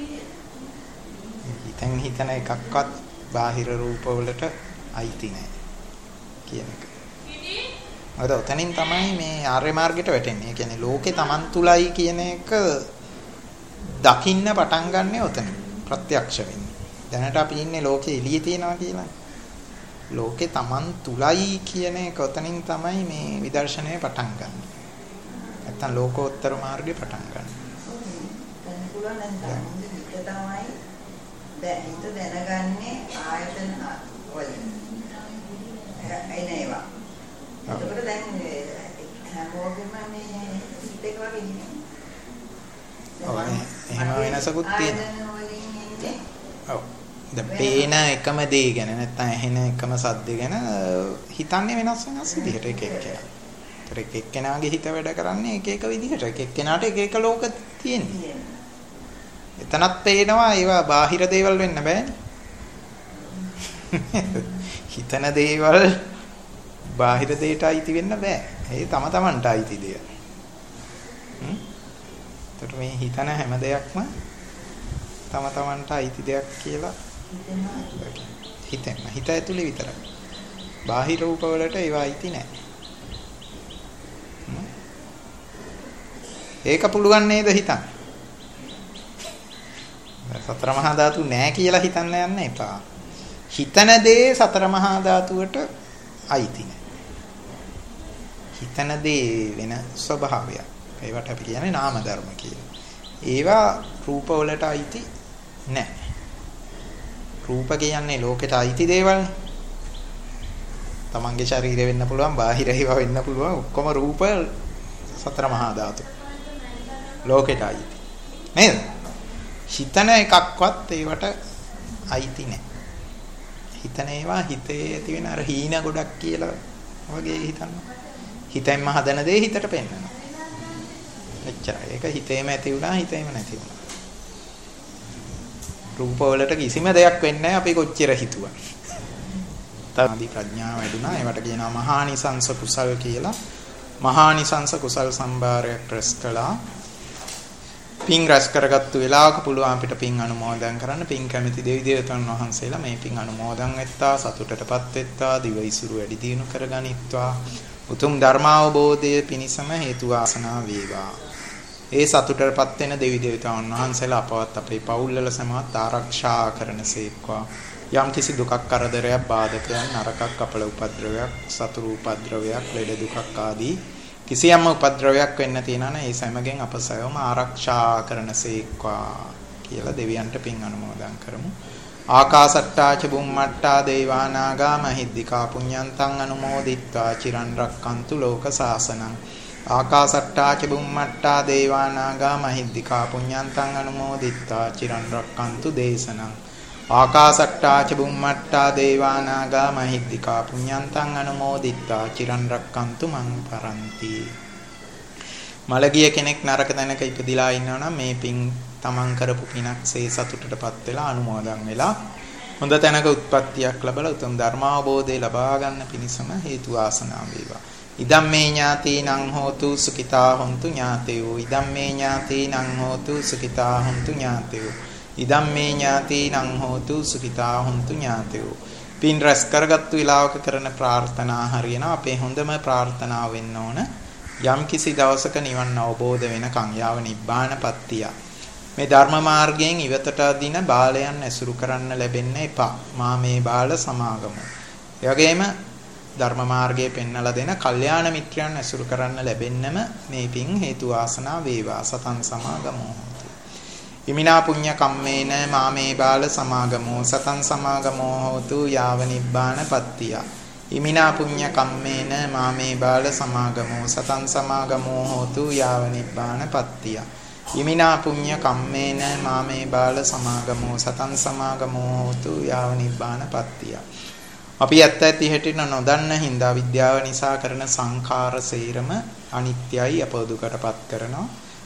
හිතෙන් හිතන එකක්වත් බාහිර රූපවලට අයිති නැහැ කියන එක. අද ඔතනින් තමයි මේ ආර්ය මාර්ගයට වැටෙන්නේ. ඒ කියන්නේ ලෝකේ Taman තුලයි කියන එක දකින්න පටන් ගන්නෙ ඔතන. ප්‍රත්‍යක්ෂ වෙන්නේ. දැනට අපි ඉන්නේ ලෝකේ එළියේ තියනවා කියලා. ලෝකේ Taman තුලයි කියන එක ඔතනින් තමයි මේ විදර්ශනය පටන් ගන්න. නැත්තම් ලෝකෝත්තර මාර්ගේ පටන් ගන්න. දැන් පුළුවන් නම් හිත තමයි දැන් හිත දැනගන්නේ ආයතන වලින්. එනේවා. ඒකට දැන් හැමෝගෙම මේ හිත එක වගේ ඉන්නේ. ඔව් එහෙම වෙනසකුත් තියෙනවා. ඔව්. දැන් පේන එකම දේ ගැන නැත්නම් ඇහෙන එකම සද්ද ගැන හිතන්නේ වෙනස් වෙනස් විදිහට එක එක්කෙනා. ඒතර එක එක්කෙනාගේ හිත වැඩ කරන්නේ එක එක විදිහට. එක එක්කෙනාට එක එක ලෝක තියෙන්නේ. එතනත් පේනවා ඒවා බාහිර දේවල් වෙන්න බෑනේ. හිතන දේවල් බාහිර දෙයට අයිති වෙන්න බෑ. ඒ තම තමන්ට අයිති දෙය. හ්ම්. ඒතර මේ හිතන හැම දෙයක්ම තම තමන්ට අයිති දෙයක් කියලා හිතෙන්න. හිත ඇතුලේ විතරයි. බාහිර රූප වලට ඒවා අයිති නෑ. ඒක පුළුවන් නේද හිතන්න? සතර මහා ධාතු නෑ කියලා හිතන්න යන්න එපා. හිතන දේ සතර මහා ධාතුවට අයිති නෑ. හිතන දේ වෙන ස්වභාවයක්. ඒවට අපි කියන්නේ නාම ධර්ම කියලා. ඒවා රූප වලට අයිති නෑ. රූප කියන්නේ ලෝකෙට අයිති දේවල්. තමන්ගේ ශරීරය වෙන්න පුළුවන්, බාහිර ඒවා වෙන්න පුළුවන්. ඔක්කොම රූප සතර මහා ධාතු. ලෝකෙට අයිති. නේද? හිතන එකක්වත් ඒවට අයිති නෑ. හිතන ඒවා හිතේ ඇති වෙන අර හීන ගොඩක් කියලා වගේ හිතන්න. හිතෙන්ම හදන දේ හිතට පෙන්නනවා. එච්චරයි. ඒක හිතේම ඇති වුණා, හිතේම නැති වුණා. රූප වලට කිසිම දෙයක් වෙන්නේ නැහැ අපි කොච්චර හිතුවා. තමයි ප්‍රඥාව වැඩුණා. ඒවට කියනවා මහානිසංස කුසල් කියලා. මහානිසංස කුසල් සම්භාරයක් රැස් කළා. පින් රැස් කරගත්තු වෙලාවක පුළුවන් අපිට පින් අනුමෝදන් කරන්න. පින් කැමති දෙවි දේවතාවුන් වහන්සේලා මේ පින් අනුමෝදන් වෙත්තා, සතුටටපත් වෙත්තා, දිව ඉසුරු වැඩි දියුණු කරගනිත්වා. උතුම් ධර්මාවබෝධය පිණිසම හේතු වාසනා වේවා. ඒ සතුටටපත් වෙන දෙවි දේවතාවුන් වහන්සේලා අපවත් අපේ පවුල්වල සමවත් ආරක්ෂා කරනසේක්වා. යම් කිසි දුකක් කරදරයක් බාධකයක් නරකක් අපල උපද්‍රවයක් සතුරු උපද්‍රවයක් ලෙඩ දුකක් ආදී කිසියම් උපද්‍රවයක් වෙන්න තියෙනවා නම් ඒ සෑමගෙන් අප සයවම ආරක්ෂා කරනසේක්වා කියලා දෙවියන්ට පින් අනුමෝදන් කරමු. ආකාසට්ටා ච බුම්මට්ටා දේවානාගා මහිද්దికා පුඤ්ඤන්තං අනුමෝදිත්වා චිරන් රක්칸තු ලෝක සාසනං. ආකාසට්ටා ච බුම්මට්ටා දේවානාගා මහිද්దికා පුඤ්ඤන්තං අනුමෝදිත්වා චිරන් රක්칸තු දේශනං. ආකාසට්ටා ච බුම්මට්ටා දේවානාගා මහිද්దికා පුඤ්ඤන්තං අනුමෝදිත්වා චිරන් රක්칸තු මං පරන්ති. මලගිය කෙනෙක් නරක තැනක ඉපදිලා ඉන්නවා නම් මේ පින් තමන් කරපු පිනක්සේ සතුටටපත් වෙලා අනුමෝදන් වෙලා හොඳ තැනක උත්පත්තියක් ලැබලා උතුම් ධර්මාවබෝධය ලබා ගන්න පිණිසම හේතු වාසනා වේවා. ඉදම් මේ ඥාතීනං හෝතු සුඛිතා හොන්තු ඥාතයෝ. ඉදම් මේ ඥාතීනං හෝතු සුඛිතා හොන්තු ඥාතයෝ. ඉදම් මේ ඥාතීනං හෝතු සුඛිතා හොන්තු ඥාතයෝ. පින් රැස් කරගත්තු විලාවක කරන ප්‍රාර්ථනා හරියනවා. අපේ හොඳම ප්‍රාර්ථනාව වෙන්න ඕන යම් කිසි දවසක නිවන් අවබෝධ වෙනකන් යාව නිබ්බානපත්තිය. මේ ධර්ම මාර්ගයෙන් ඉවතට දින බාලයන් ඇසුරු කරන්න ලැබෙන්න එපා. මා මේ බාල සමාගමු. ඒ වගේම ධර්ම මාර්ගයේ පෙන්වලා දෙන කල්යාණ මිත්‍රයන් ඇසුරු කරන්න ලැබෙන්නම මේ පින් හේතු වාසනා වේවා. සතන් සමාගමෝ. ඉමිනා පුඤ්ඤ කම්මේන මා මේ බාල සමාගමෝ සතන් සමාගමෝ හෝතු යාව නිබ්බානපත්තිය. ඉමිනා පුඤ්ඤ කම්මේන මා මේ බාල සමාගමෝ සතන් සමාගමෝ හෝතු යාව නිබ්බානපත්තිය. ඉමිනා පුඤ්ඤ කම්මේන මා මේ බාල සමාගමෝ සතන් සමාගමෝ හෝතු යාව නිබ්බානපත්තිය. අපි ඇත්ත ඇති හැටින නොදන්න හින්දා විද්‍යාව නිසා කරන සංඛාර සේරම අනිත්‍යයි අපදුකටපත් කරනවා.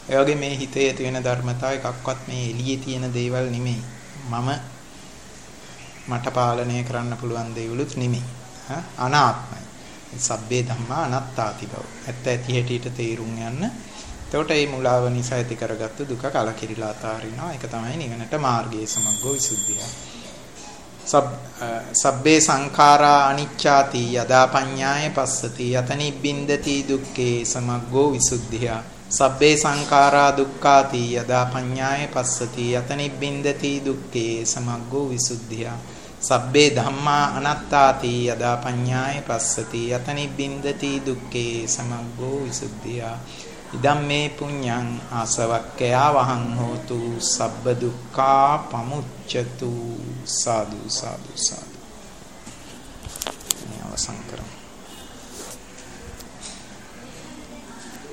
ඒ වගේ මේ හිතේ ඇති වෙන ධර්මතාව එකක්වත් මේ එළියේ තියෙන දේවල් නෙමෙයි. මම මට පාලනය කරන්න පුළුවන් දේවලුත් නෙමෙයි. අනාත්මයි. සබ්බේ ධම්මා අනාත්තාති බව. ඇත්ත ඇති හැටියට තේරුම් යන්න. එතකොට මේ මුලාව නිසා ඇති කරගත්තු දුක කලකිරිලා අතාරිනවා. ඒක තමයි නිවනට මාර්ගයේ සමග්ගෝ විසුද්ධිය. සබ් සබ්බේ සංඛාරා අනිච්ඡාති යදා පඤ්ඤාය පස්සති යතනි බින්දති දුක්ඛේ සමග්ගෝ විසුද්ධිය. සබ්බේ සංඛාරා දුක්ඛාති යදා පඤ්ඤාය පස්සති යතනි බින්දති දුක්ඛේ සමග්ගෝ විසුද්ධිය. සබ්බේ ධම්මා අනාත්තාති යදා පඤ්ඤාය පස්සති යතනි බින්දති දුක්ඛේ සමග්ගෝ විසුද්ධිය. ඉදම් මේ පුඤ්ඤං ආසවක්ඛයා වහං හෝතු සබ්බ දුක්ඛා පමුච්ඡතු. සාදු සාදු සාදු. මේ අවසන් කරමු.